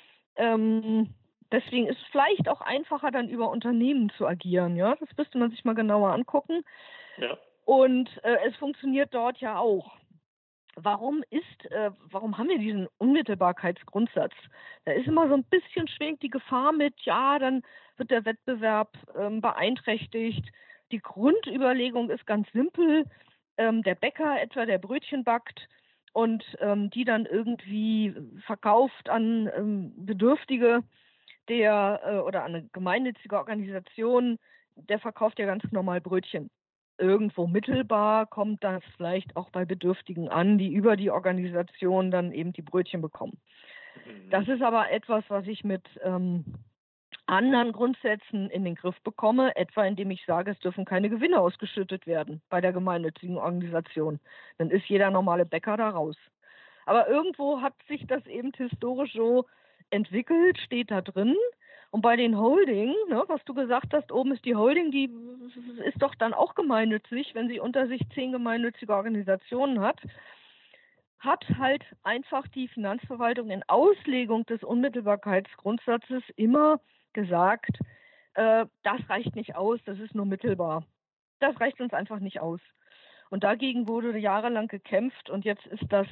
Deswegen ist es vielleicht auch einfacher, dann über Unternehmen zu agieren. Ja, das müsste man sich mal genauer angucken. Ja. Und es funktioniert dort ja auch. Warum haben wir diesen Unmittelbarkeitsgrundsatz? Da ist immer so ein bisschen schwingt die Gefahr mit, ja, dann wird der Wettbewerb beeinträchtigt. Die Grundüberlegung ist ganz simpel. Der Bäcker etwa, der Brötchen backt und die dann irgendwie verkauft an Bedürftige, oder an eine gemeinnützige Organisation, der verkauft ja ganz normal Brötchen. Irgendwo mittelbar kommt das vielleicht auch bei Bedürftigen an, die über die Organisation dann eben die Brötchen bekommen. Das ist aber etwas, was ich mit anderen Grundsätzen in den Griff bekomme, etwa indem ich sage, es dürfen keine Gewinne ausgeschüttet werden bei der gemeinnützigen Organisation. Dann ist jeder normale Bäcker da raus. Aber irgendwo hat sich das eben historisch so entwickelt, steht da drin. Und bei den Holding, ne, was du gesagt hast, oben ist die Holding, die ist doch dann auch gemeinnützig, wenn sie unter sich 10 gemeinnützige Organisationen hat halt einfach die Finanzverwaltung in Auslegung des Unmittelbarkeitsgrundsatzes immer gesagt, das reicht nicht aus, das ist nur mittelbar. Das reicht uns einfach nicht aus. Und dagegen wurde jahrelang gekämpft und jetzt ist das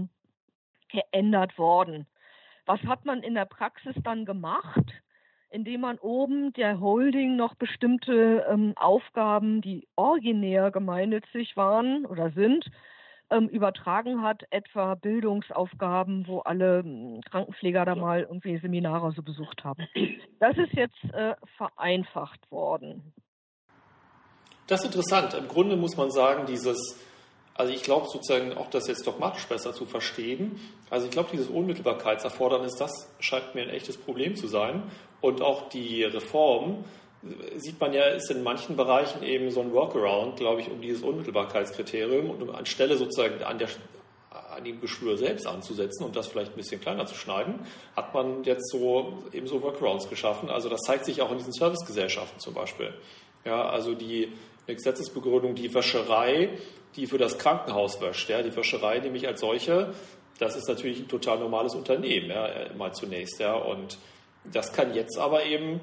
geändert worden. Was hat man in der Praxis dann gemacht? Indem man oben der Holding noch bestimmte Aufgaben, die originär gemeinnützig waren oder sind, übertragen hat, etwa Bildungsaufgaben, wo alle Krankenpfleger da mal irgendwie Seminare so besucht haben. Das ist jetzt vereinfacht worden. Das ist interessant. Im Grunde muss man sagen, also ich glaube sozusagen auch das jetzt dogmatisch besser zu verstehen. Also ich glaube, dieses Unmittelbarkeitserfordernis, das scheint mir ein echtes Problem zu sein. Und auch die Reform, sieht man ja, ist in manchen Bereichen eben so ein Workaround, glaube ich, um dieses Unmittelbarkeitskriterium und um anstelle sozusagen an dem Geschwür selbst anzusetzen und das vielleicht ein bisschen kleiner zu schneiden, hat man jetzt so Workarounds geschaffen. Also das zeigt sich auch in diesen Servicegesellschaften zum Beispiel. Ja, also eine Gesetzesbegründung, die Wäscherei, die für das Krankenhaus wäscht. Ja, die Wäscherei nämlich als solche, das ist natürlich ein total normales Unternehmen, ja, mal zunächst. Ja, und das kann jetzt aber eben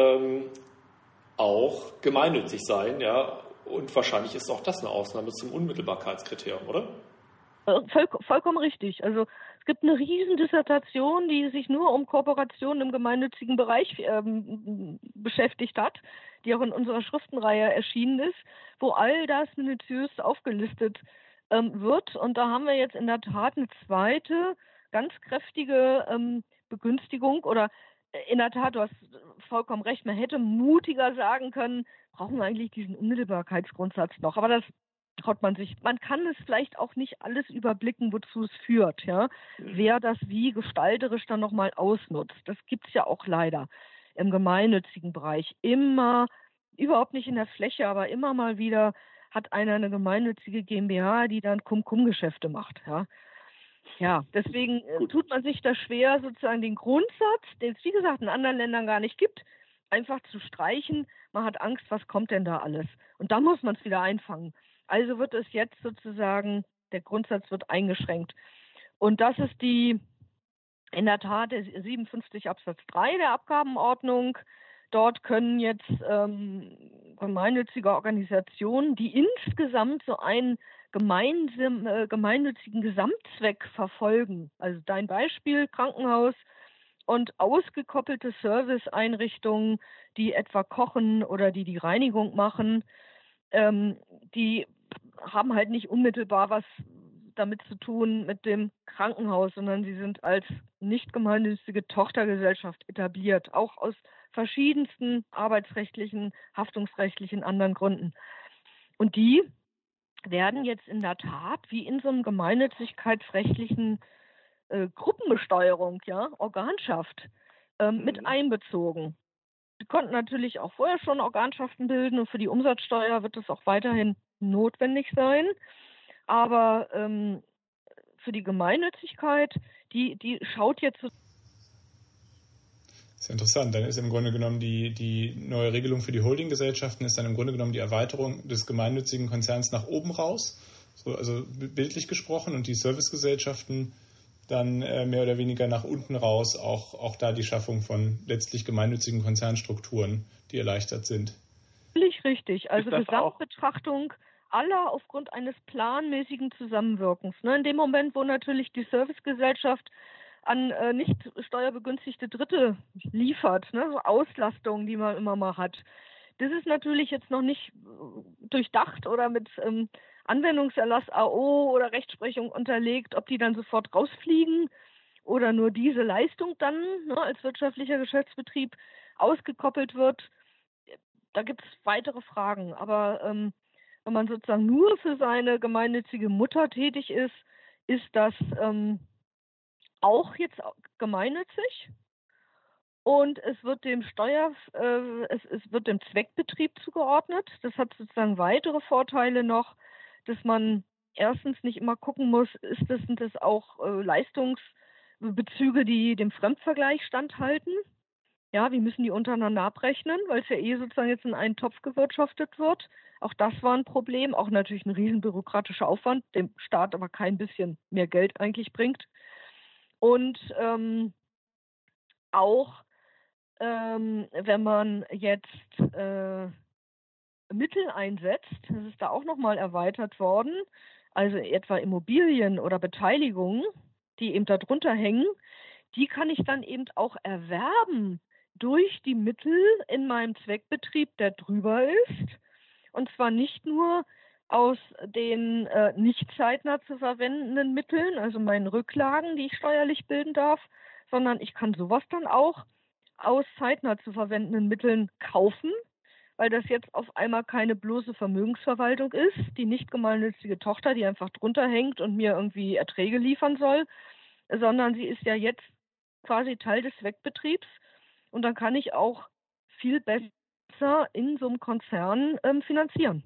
auch gemeinnützig sein, ja, und wahrscheinlich ist auch das eine Ausnahme zum Unmittelbarkeitskriterium, oder? Vollkommen richtig. Also es gibt eine Riesendissertation, die sich nur um Kooperationen im gemeinnützigen Bereich beschäftigt hat, die auch in unserer Schriftenreihe erschienen ist, wo all das minutiös aufgelistet wird. Und da haben wir jetzt in der Tat eine zweite, ganz kräftige Begünstigung oder in der Tat, du hast vollkommen recht, man hätte mutiger sagen können, brauchen wir eigentlich diesen Unmittelbarkeitsgrundsatz noch. Aber das traut man sich. Man kann es vielleicht auch nicht alles überblicken, wozu es führt, ja. Wer das wie gestalterisch dann nochmal ausnutzt. Das gibt es ja auch leider im gemeinnützigen Bereich. Immer, überhaupt nicht in der Fläche, aber immer mal wieder hat einer eine gemeinnützige GmbH, die dann Cum-Cum-Geschäfte macht, ja. Ja, deswegen tut man sich da schwer, sozusagen den Grundsatz, den es wie gesagt in anderen Ländern gar nicht gibt, einfach zu streichen. Man hat Angst, was kommt denn da alles? Und dann muss man es wieder einfangen. Also wird es jetzt sozusagen, der Grundsatz wird eingeschränkt. Und das ist in der Tat der 57 Absatz 3 der Abgabenordnung. Dort können jetzt gemeinnützige Organisationen, die insgesamt so einen gemeinnützigen Gesamtzweck verfolgen, also dein Beispiel, Krankenhaus und ausgekoppelte Serviceeinrichtungen, die etwa kochen oder die Reinigung machen, die haben halt nicht unmittelbar was damit zu tun mit dem Krankenhaus, sondern sie sind als nicht gemeinnützige Tochtergesellschaft etabliert, auch aus verschiedensten arbeitsrechtlichen, haftungsrechtlichen anderen Gründen. Und die werden jetzt in der Tat wie in so einem gemeinnützigkeitsrechtlichen Gruppenbesteuerung, ja, Organschaft mit einbezogen. Sie konnten natürlich auch vorher schon Organschaften bilden und für die Umsatzsteuer wird es auch weiterhin notwendig sein. Aber für die Gemeinnützigkeit, die schaut jetzt. Das ist interessant. Dann ist im Grunde genommen die neue Regelung für die Holdinggesellschaften ist dann im Grunde genommen die Erweiterung des gemeinnützigen Konzerns nach oben raus, so, also bildlich gesprochen, und die Servicegesellschaften dann mehr oder weniger nach unten raus, auch da die Schaffung von letztlich gemeinnützigen Konzernstrukturen, die erleichtert sind. Völlig richtig. Also Gesamtbetrachtung aller aufgrund eines planmäßigen Zusammenwirkens. Ne? In dem Moment, wo natürlich die Servicegesellschaft an nicht steuerbegünstigte Dritte liefert, ne? So Auslastungen, die man immer mal hat. Das ist natürlich jetzt noch nicht durchdacht oder mit Anwendungserlass AO oder Rechtsprechung unterlegt, ob die dann sofort rausfliegen oder nur diese Leistung dann als wirtschaftlicher Geschäftsbetrieb ausgekoppelt wird. Da gibt es weitere Fragen. Aber wenn man sozusagen nur für seine gemeinnützige Mutter tätig ist, ist das auch jetzt gemeinnützig. Und es wird dem es wird dem Zweckbetrieb zugeordnet. Das hat sozusagen weitere Vorteile noch, dass man erstens nicht immer gucken muss, sind das auch Leistungsbezüge, die dem Fremdvergleich standhalten. Ja, wie müssen die untereinander abrechnen, weil es ja sozusagen jetzt in einen Topf gewirtschaftet wird. Auch das war ein Problem, auch natürlich ein riesen bürokratischer Aufwand, dem Staat aber kein bisschen mehr Geld eigentlich bringt. Und auch wenn man jetzt Mittel einsetzt, das ist da auch nochmal erweitert worden, also etwa Immobilien oder Beteiligungen, die eben darunter hängen, die kann ich dann eben auch erwerben durch die Mittel in meinem Zweckbetrieb, der drüber ist. Und zwar nicht nur aus den nicht zeitnah zu verwendenden Mitteln, also meinen Rücklagen, die ich steuerlich bilden darf, sondern ich kann sowas dann auch aus zeitnah zu verwendenden Mitteln kaufen, weil das jetzt auf einmal keine bloße Vermögensverwaltung ist, die nicht gemeinnützige Tochter, die einfach drunter hängt und mir irgendwie Erträge liefern soll, sondern sie ist ja jetzt quasi Teil des Zweckbetriebs und dann kann ich auch viel besser in so einem Konzern finanzieren.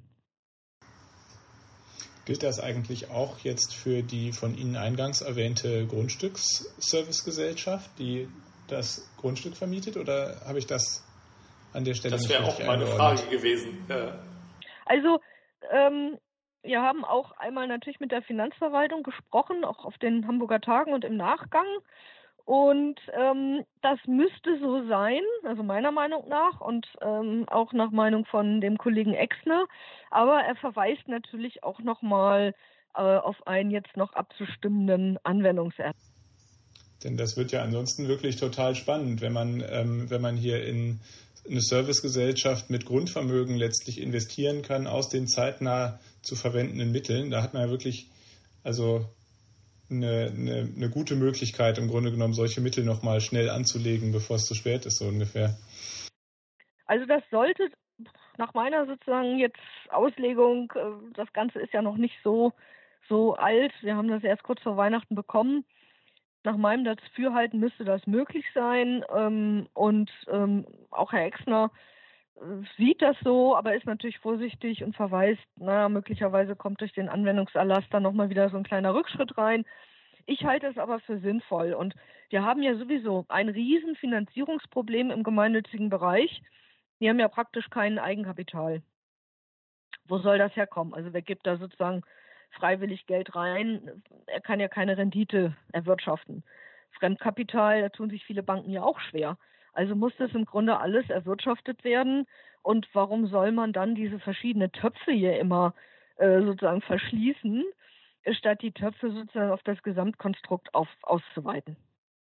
Gilt das eigentlich auch jetzt für die von Ihnen eingangs erwähnte Grundstücksservicegesellschaft, die das Grundstück vermietet, oder habe ich das an der Stelle nicht richtig eingeordnet? Das wäre auch meine Frage gewesen. Ja. Also wir haben auch einmal natürlich mit der Finanzverwaltung gesprochen, auch auf den Hamburger Tagen und im Nachgang. Und das müsste so sein, also meiner Meinung nach und auch nach Meinung von dem Kollegen Exner. Aber er verweist natürlich auch nochmal auf einen jetzt noch abzustimmenden Anwendungsort. Denn das wird ja ansonsten wirklich total spannend, wenn man hier in eine Servicegesellschaft mit Grundvermögen letztlich investieren kann aus den zeitnah zu verwendenden Mitteln. Da hat man ja wirklich also eine gute Möglichkeit, im Grunde genommen solche Mittel nochmal schnell anzulegen, bevor es zu spät ist, so ungefähr. Also das sollte nach meiner sozusagen jetzt Auslegung, das Ganze ist ja noch nicht so alt, wir haben das erst kurz vor Weihnachten bekommen. Nach meinem Dafürhalten müsste das möglich sein und auch Herr Exner sieht das so, aber ist natürlich vorsichtig und verweist, möglicherweise kommt durch den Anwendungserlass dann nochmal wieder so ein kleiner Rückschritt rein. Ich halte es aber für sinnvoll und wir haben ja sowieso ein riesen Finanzierungsproblem im gemeinnützigen Bereich. Wir haben ja praktisch kein Eigenkapital. Wo soll das herkommen? Also wer gibt da sozusagen freiwillig Geld rein? Er kann ja keine Rendite erwirtschaften. Fremdkapital, da tun sich viele Banken ja auch schwer. Also muss das im Grunde alles erwirtschaftet werden. Und warum soll man dann diese verschiedenen Töpfe hier immer sozusagen verschließen, statt die Töpfe sozusagen auf das Gesamtkonstrukt auszuweiten?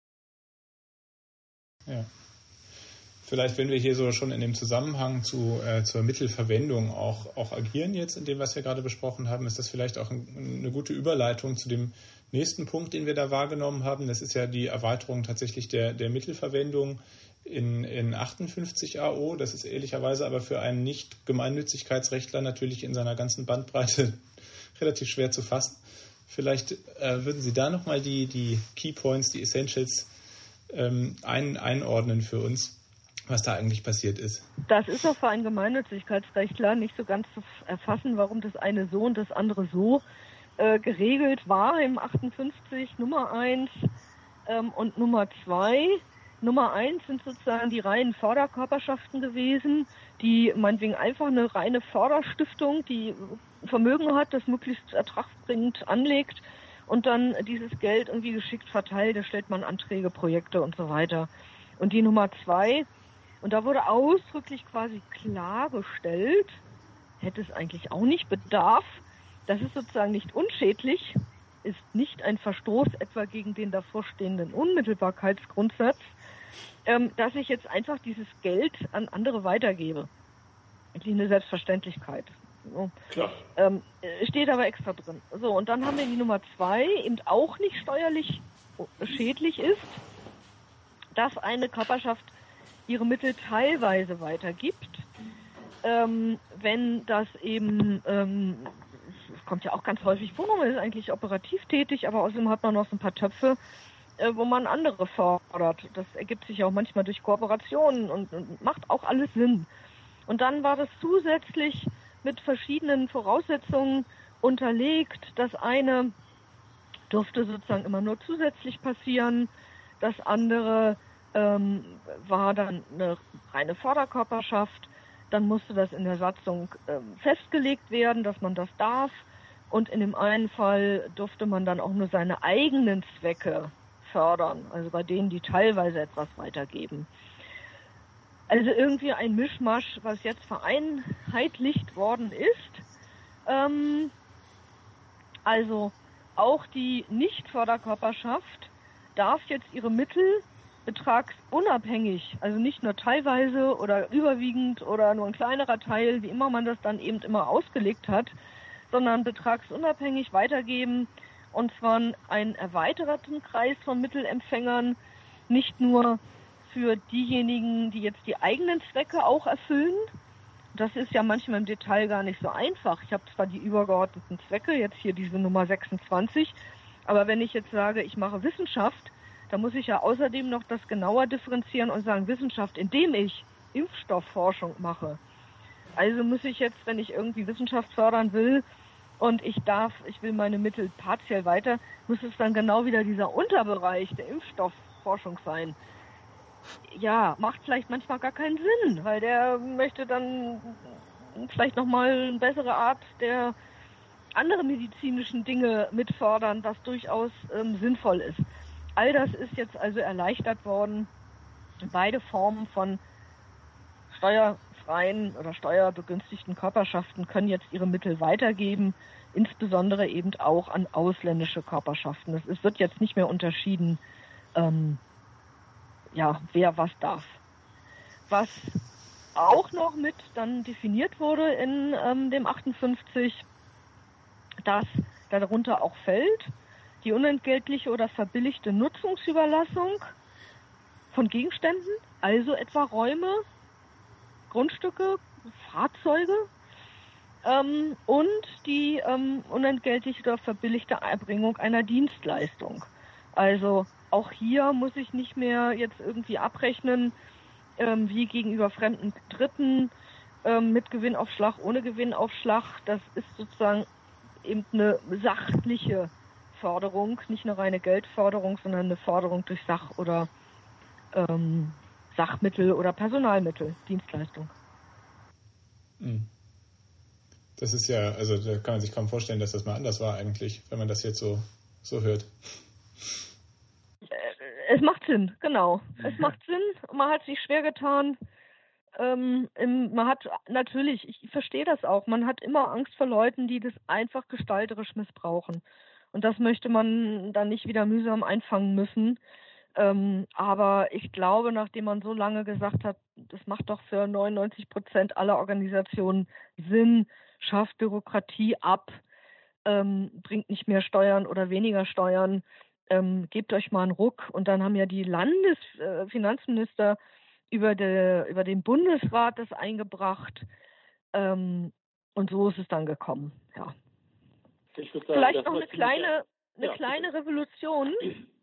Ja. Vielleicht, wenn wir hier so schon in dem Zusammenhang zur Mittelverwendung auch agieren jetzt in dem, was wir gerade besprochen haben, ist das vielleicht auch eine gute Überleitung zu dem nächsten Punkt, den wir da wahrgenommen haben. Das ist ja die Erweiterung tatsächlich der Mittelverwendung in 58 AO. Das ist ehrlicherweise aber für einen Nicht-Gemeinnützigkeitsrechtler natürlich in seiner ganzen Bandbreite relativ schwer zu fassen. Vielleicht würden Sie da nochmal die Key Points, die Essentials einordnen für uns, was da eigentlich passiert ist. Das ist auch für einen Gemeinnützigkeitsrechtler nicht so ganz zu erfassen, warum das eine so und das andere so. geregelt war im 58 Nummer 1 und Nummer 2. Nummer 1 sind sozusagen die reinen Förderkörperschaften gewesen, die meinetwegen einfach eine reine Förderstiftung, die Vermögen hat, das möglichst ertragsbringend anlegt und dann dieses Geld irgendwie geschickt verteilt, da stellt man Anträge, Projekte und so weiter. Und die Nummer 2, und da wurde ausdrücklich quasi klargestellt, hätte es eigentlich auch nicht Bedarf, das ist sozusagen nicht unschädlich, ist nicht ein Verstoß etwa gegen den davorstehenden Unmittelbarkeitsgrundsatz, dass ich jetzt einfach dieses Geld an andere weitergebe. Eigentlich eine Selbstverständlichkeit. So. Klar. Steht aber extra drin. So, und dann haben wir die Nummer 2, eben auch nicht steuerlich schädlich ist, dass eine Körperschaft ihre Mittel teilweise weitergibt, wenn das eben kommt ja auch ganz häufig vor, man ist eigentlich operativ tätig, aber außerdem hat man noch so ein paar Töpfe, wo man andere fordert. Das ergibt sich auch manchmal durch Kooperationen und macht auch alles Sinn. Und dann war das zusätzlich mit verschiedenen Voraussetzungen unterlegt. Das eine durfte sozusagen immer nur zusätzlich passieren, das andere war dann eine reine Förderkörperschaft. Dann musste das in der Satzung festgelegt werden, dass man das darf. Und in dem einen Fall durfte man dann auch nur seine eigenen Zwecke fördern, also bei denen, die teilweise etwas weitergeben. Also irgendwie ein Mischmasch, was jetzt vereinheitlicht worden ist. Also auch die Nicht-Förderkörperschaft darf jetzt ihre Mittel betragsunabhängig, also nicht nur teilweise oder überwiegend oder nur ein kleinerer Teil, wie immer man das dann eben immer ausgelegt hat, sondern betragsunabhängig weitergeben, und zwar einen erweiterten Kreis von Mittelempfängern, nicht nur für diejenigen, die jetzt die eigenen Zwecke auch erfüllen. Das ist ja manchmal im Detail gar nicht so einfach. Ich habe zwar die übergeordneten Zwecke, jetzt hier diese Nummer 26, aber wenn ich jetzt sage, ich mache Wissenschaft, da muss ich ja außerdem noch das genauer differenzieren und sagen, Wissenschaft, indem ich Impfstoffforschung mache. Also muss ich jetzt, wenn ich irgendwie Wissenschaft fördern will und ich will meine Mittel partiell weiter, muss es dann genau wieder dieser Unterbereich der Impfstoffforschung sein. Ja, macht vielleicht manchmal gar keinen Sinn, weil der möchte dann vielleicht nochmal eine bessere Art der anderen medizinischen Dinge mitfördern, was durchaus sinnvoll ist. All das ist jetzt also erleichtert worden. Beide Formen von steuerfreien oder steuerbegünstigten Körperschaften können jetzt ihre Mittel weitergeben, insbesondere eben auch an ausländische Körperschaften. Es wird jetzt nicht mehr unterschieden, wer was darf. Was auch noch mit dann definiert wurde in dem 58, dass darunter auch fällt, die unentgeltliche oder verbilligte Nutzungsüberlassung von Gegenständen, also etwa Räume, Grundstücke, Fahrzeuge und die unentgeltliche oder verbilligte Erbringung einer Dienstleistung. Also auch hier muss ich nicht mehr jetzt irgendwie abrechnen, wie gegenüber fremden Dritten, mit Gewinnaufschlag, ohne Gewinnaufschlag. Das ist sozusagen eben eine sachliche Förderung, nicht eine reine Geldförderung, sondern eine Förderung durch oder Sachmittel oder Personalmittel, Dienstleistung. Das ist ja, also da kann man sich kaum vorstellen, dass das mal anders war eigentlich, wenn man das jetzt so hört. Es macht Sinn, genau. Es macht Sinn. Man hat sich schwer getan. Man hat natürlich, ich verstehe das auch, man hat immer Angst vor Leuten, die das einfach gestalterisch missbrauchen. Und das möchte man dann nicht wieder mühsam einfangen müssen. Aber ich glaube, nachdem man so lange gesagt hat, das macht doch für 99% aller Organisationen Sinn, schafft Bürokratie ab, bringt nicht mehr Steuern oder weniger Steuern, gebt euch mal einen Ruck. Und dann haben ja die Landesfinanzminister über den Bundesrat das eingebracht. Und so ist es dann gekommen, ja. Ich würde sagen, vielleicht noch eine kleine Revolution.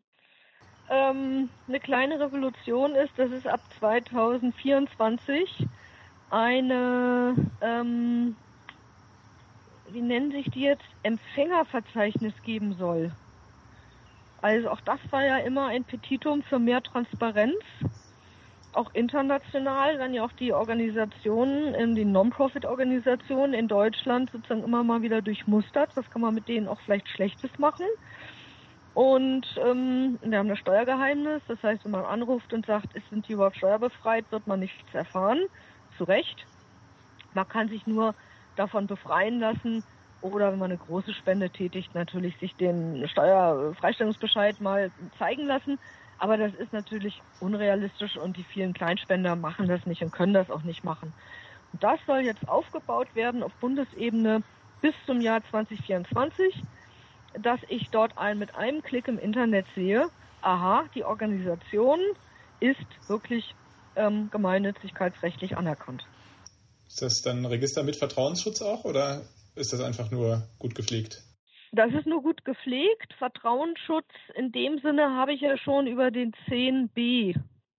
Eine kleine Revolution ist, dass es ab 2024 wie nennen sich die jetzt, Empfängerverzeichnis geben soll. Also auch das war ja immer ein Petitum für mehr Transparenz. Auch international werden ja auch die Organisationen, die Non-Profit-Organisationen in Deutschland sozusagen immer mal wieder durchmustert. Was kann man mit denen auch vielleicht Schlechtes machen? Und wir haben das Steuergeheimnis. Das heißt, wenn man anruft und sagt, sind die überhaupt steuerbefreit, wird man nichts erfahren. Zu Recht. Man kann sich nur davon befreien lassen oder wenn man eine große Spende tätigt, natürlich sich den Steuerfreistellungsbescheid mal zeigen lassen. Aber das ist natürlich unrealistisch und die vielen Kleinspender machen das nicht und können das auch nicht machen. Und das soll jetzt aufgebaut werden auf Bundesebene bis zum Jahr 2024, dass ich dort mit einem Klick im Internet sehe, aha, die Organisation ist wirklich gemeinnützigkeitsrechtlich anerkannt. Ist das dann ein Register mit Vertrauensschutz auch oder ist das einfach nur gut gepflegt? Das ist nur gut gepflegt. Vertrauensschutz in dem Sinne habe ich ja schon über den 10b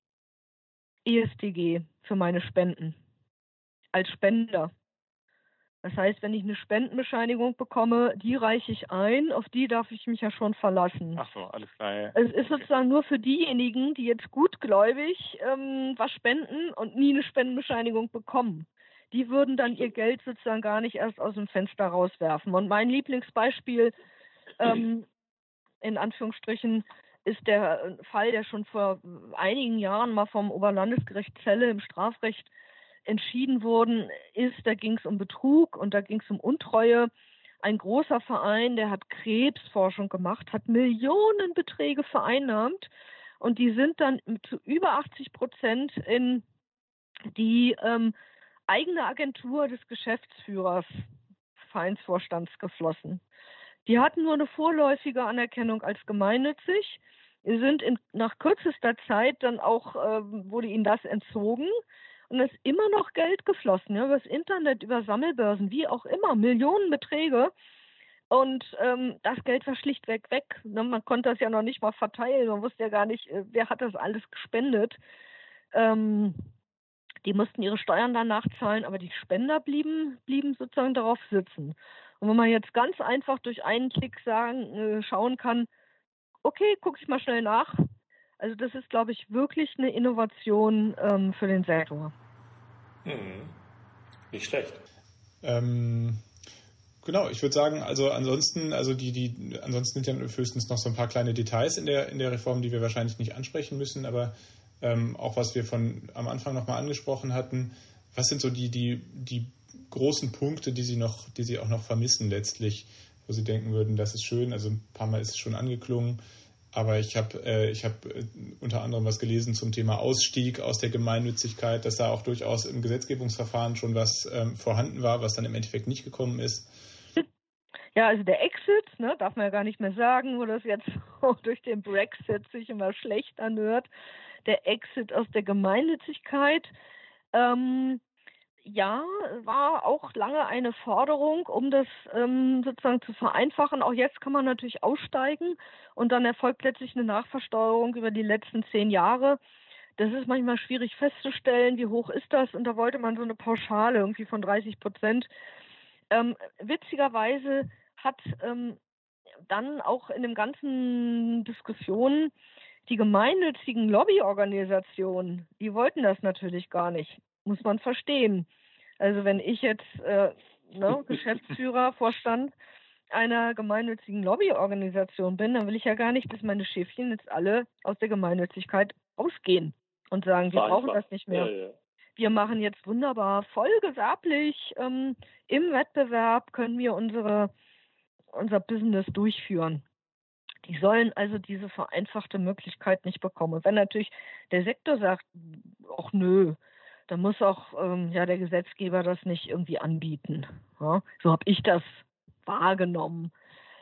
EStG für meine Spenden als Spender. Das heißt, wenn ich eine Spendenbescheinigung bekomme, die reiche ich ein, auf die darf ich mich ja schon verlassen. Ach so, alles klar. Ja. Es ist sozusagen nur für diejenigen, die jetzt gutgläubig was spenden und nie eine Spendenbescheinigung bekommen. Die würden dann ihr Geld sozusagen gar nicht erst aus dem Fenster rauswerfen. Und mein Lieblingsbeispiel, in Anführungsstrichen, ist der Fall, der schon vor einigen Jahren mal vom Oberlandesgericht Celle im Strafrecht entschieden worden ist. Da ging es um Betrug und da ging es um Untreue. Ein großer Verein, der hat Krebsforschung gemacht, hat Millionenbeträge vereinnahmt und die sind dann zu über 80% in die eigene Agentur des Geschäftsführers, Vereinsvorstands geflossen. Die hatten nur eine vorläufige Anerkennung als gemeinnützig. Die sind nach kürzester Zeit dann auch, wurde ihnen das entzogen. Und es ist immer noch Geld geflossen, ja, über das Internet, über Sammelbörsen, wie auch immer, Millionenbeträge. Und das Geld war schlichtweg weg. Man konnte das ja noch nicht mal verteilen. Man wusste ja gar nicht, wer hat das alles gespendet. Die mussten ihre Steuern dann nachzahlen, aber die Spender blieben sozusagen darauf sitzen. Und wenn man jetzt ganz einfach durch einen Klick schauen kann, okay, gucke ich mal schnell nach. Also das ist, glaube ich, wirklich eine Innovation für den Sektor. Nicht schlecht. Genau, ich würde sagen, ansonsten sind ja höchstens noch so ein paar kleine Details in der Reform, die wir wahrscheinlich nicht ansprechen müssen, aber auch was wir am Anfang nochmal angesprochen hatten, was sind so die großen Punkte, die Sie auch noch vermissen letztlich, wo Sie denken würden, das ist schön, also ein paar Mal ist es schon angeklungen, aber ich hab unter anderem was gelesen zum Thema Ausstieg aus der Gemeinnützigkeit, dass da auch durchaus im Gesetzgebungsverfahren schon was vorhanden war, was dann im Endeffekt nicht gekommen ist. Ja, also der Exit, ne, darf man ja gar nicht mehr sagen, wo das jetzt durch den Brexit sich immer schlecht anhört. Der Exit aus der Gemeinnützigkeit, war auch lange eine Forderung, um das sozusagen zu vereinfachen. Auch jetzt kann man natürlich aussteigen und dann erfolgt letztlich eine Nachversteuerung über die letzten 10 Jahre. Das ist manchmal schwierig festzustellen, wie hoch ist das? Und da wollte man so eine Pauschale irgendwie von 30%. Witzigerweise hat dann auch in den ganzen Diskussionen die gemeinnützigen Lobbyorganisationen, die wollten das natürlich gar nicht. Muss man verstehen. Also wenn ich jetzt Geschäftsführer, Vorstand einer gemeinnützigen Lobbyorganisation bin, dann will ich ja gar nicht, dass meine Schäfchen jetzt alle aus der Gemeinnützigkeit ausgehen und sagen, wir brauchen das nicht mehr. Ja. Wir machen jetzt wunderbar vollgewerblich im Wettbewerb können wir unser Business durchführen. Die sollen also diese vereinfachte Möglichkeit nicht bekommen. Und wenn natürlich der Sektor sagt, ach nö, dann muss auch der Gesetzgeber das nicht irgendwie anbieten. Ja, so habe ich das wahrgenommen.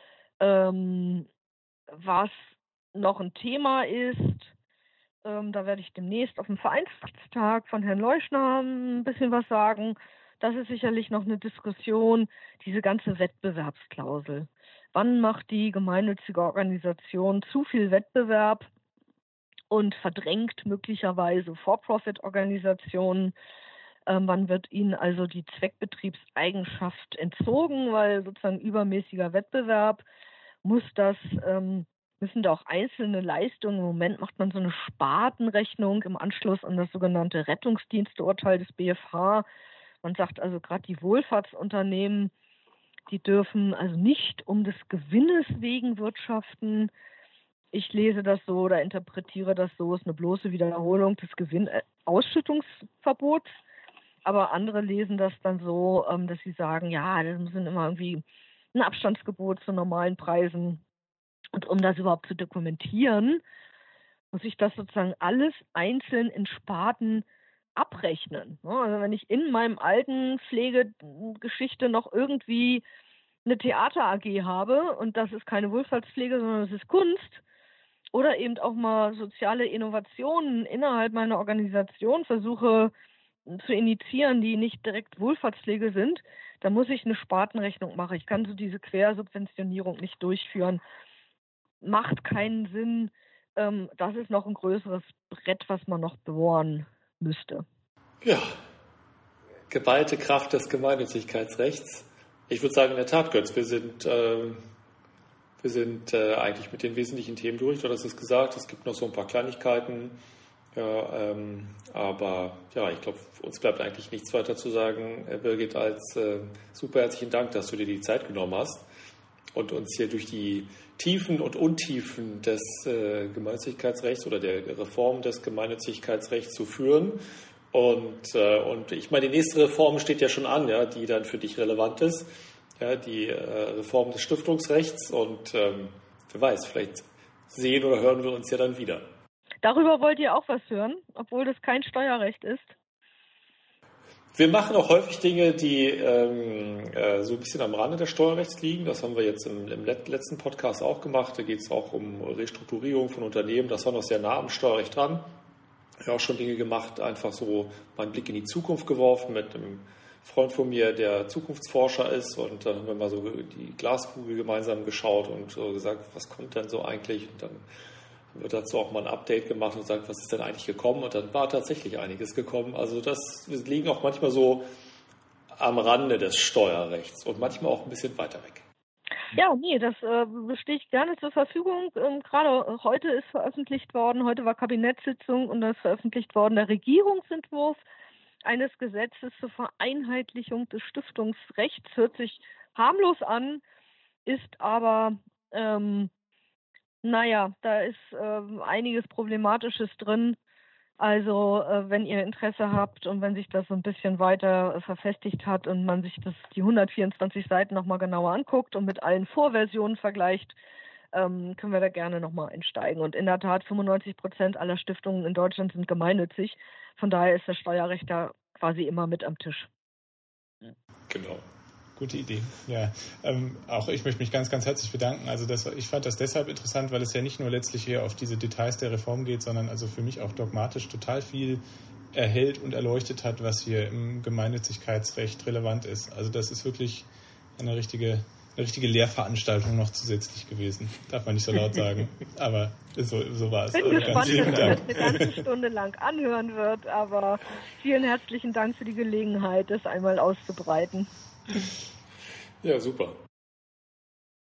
Was noch ein Thema ist, da werde ich demnächst auf dem Vereinstag von Herrn Leuschner ein bisschen was sagen. Das ist sicherlich noch eine Diskussion, diese ganze Wettbewerbsklausel. Wann macht die gemeinnützige Organisation zu viel Wettbewerb und verdrängt möglicherweise For-Profit-Organisationen? Wann wird ihnen also die Zweckbetriebseigenschaft entzogen, weil sozusagen übermäßiger Wettbewerb? Müssen da auch einzelne Leistungen, im Moment macht man so eine Spartenrechnung im Anschluss an das sogenannte Rettungsdiensturteil des BfH. Man sagt also gerade die Wohlfahrtsunternehmen, die dürfen also nicht um des Gewinnes wegen wirtschaften. Ich lese das so oder interpretiere das so, ist eine bloße Wiederholung des Gewinnausschüttungsverbots. Aber andere lesen das dann so, dass sie sagen, ja, das müssen immer irgendwie ein Abstandsgebot zu normalen Preisen. Und um das überhaupt zu dokumentieren, muss ich das sozusagen alles einzeln in Sparten abrechnen. Also wenn ich in meinem Altenpflegegeschichte noch irgendwie eine Theater AG habe und das ist keine Wohlfahrtspflege, sondern das ist Kunst oder eben auch mal soziale Innovationen innerhalb meiner Organisation versuche zu initiieren, die nicht direkt Wohlfahrtspflege sind, dann muss ich eine Spartenrechnung machen. Ich kann so diese Quersubventionierung nicht durchführen. Macht keinen Sinn. Das ist noch ein größeres Brett, was man noch bohren müsste. Ja, geballte Kraft des Gemeinnützigkeitsrechts. Ich würde sagen, in der Tat, Götz, wir sind eigentlich mit den wesentlichen Themen durch. Du hast es gesagt, es gibt noch so ein paar Kleinigkeiten. Ja, aber ja, ich glaube, uns bleibt eigentlich nichts weiter zu sagen, Birgit, als super herzlichen Dank, dass du dir die Zeit genommen hast und uns hier durch die Tiefen und Untiefen des Gemeinnützigkeitsrechts oder der Reform des Gemeinnützigkeitsrechts zu führen. Und ich meine, die nächste Reform steht ja schon an, ja, die dann für dich relevant ist, ja, die Reform des Stiftungsrechts. Und wer weiß, vielleicht sehen oder hören wir uns ja dann wieder. Darüber wollt ihr auch was hören, obwohl das kein Steuerrecht ist? Wir machen auch häufig Dinge, die so ein bisschen am Rande des Steuerrechts liegen. Das haben wir jetzt im letzten Podcast auch gemacht. Da geht es auch um Restrukturierung von Unternehmen. Das war noch sehr nah am Steuerrecht dran. Ich habe auch schon Dinge gemacht, einfach so meinen Blick in die Zukunft geworfen mit einem Freund von mir, der Zukunftsforscher ist. Und dann haben wir mal so die Glaskugel gemeinsam geschaut und so gesagt, was kommt denn so eigentlich? Und dann haben wir dazu auch mal ein Update gemacht und gesagt, was ist denn eigentlich gekommen? Und dann war tatsächlich einiges gekommen. Also wir liegen auch manchmal so am Rande des Steuerrechts und manchmal auch ein bisschen weiter weg. Ja, nee, das stehe ich gerne zur Verfügung. Gerade heute ist veröffentlicht worden, heute war Kabinettssitzung und da ist veröffentlicht worden der Regierungsentwurf eines Gesetzes zur Vereinheitlichung des Stiftungsrechts. Hört sich harmlos an, ist aber da ist einiges Problematisches drin. Also wenn ihr Interesse habt und wenn sich das so ein bisschen weiter verfestigt hat und man sich die 124 Seiten nochmal genauer anguckt und mit allen Vorversionen vergleicht, können wir da gerne nochmal einsteigen. Und in der Tat, 95% aller Stiftungen in Deutschland sind gemeinnützig. Von daher ist das Steuerrecht da quasi immer mit am Tisch. Genau. Gute Idee. Ja, auch ich möchte mich ganz, ganz herzlich bedanken. Also ich fand das deshalb interessant, weil es ja nicht nur letztlich hier auf diese Details der Reform geht, sondern also für mich auch dogmatisch total viel erhellt und erleuchtet hat, was hier im Gemeinnützigkeitsrecht relevant ist. Also das ist wirklich eine richtige Lehrveranstaltung noch zusätzlich gewesen. Darf man nicht so laut sagen, aber so war es. Ich bin gespannt, vielen dass Dank. das eine ganze Stunde lang anhören wird, aber vielen herzlichen Dank für die Gelegenheit, das einmal auszubreiten. Ja, super.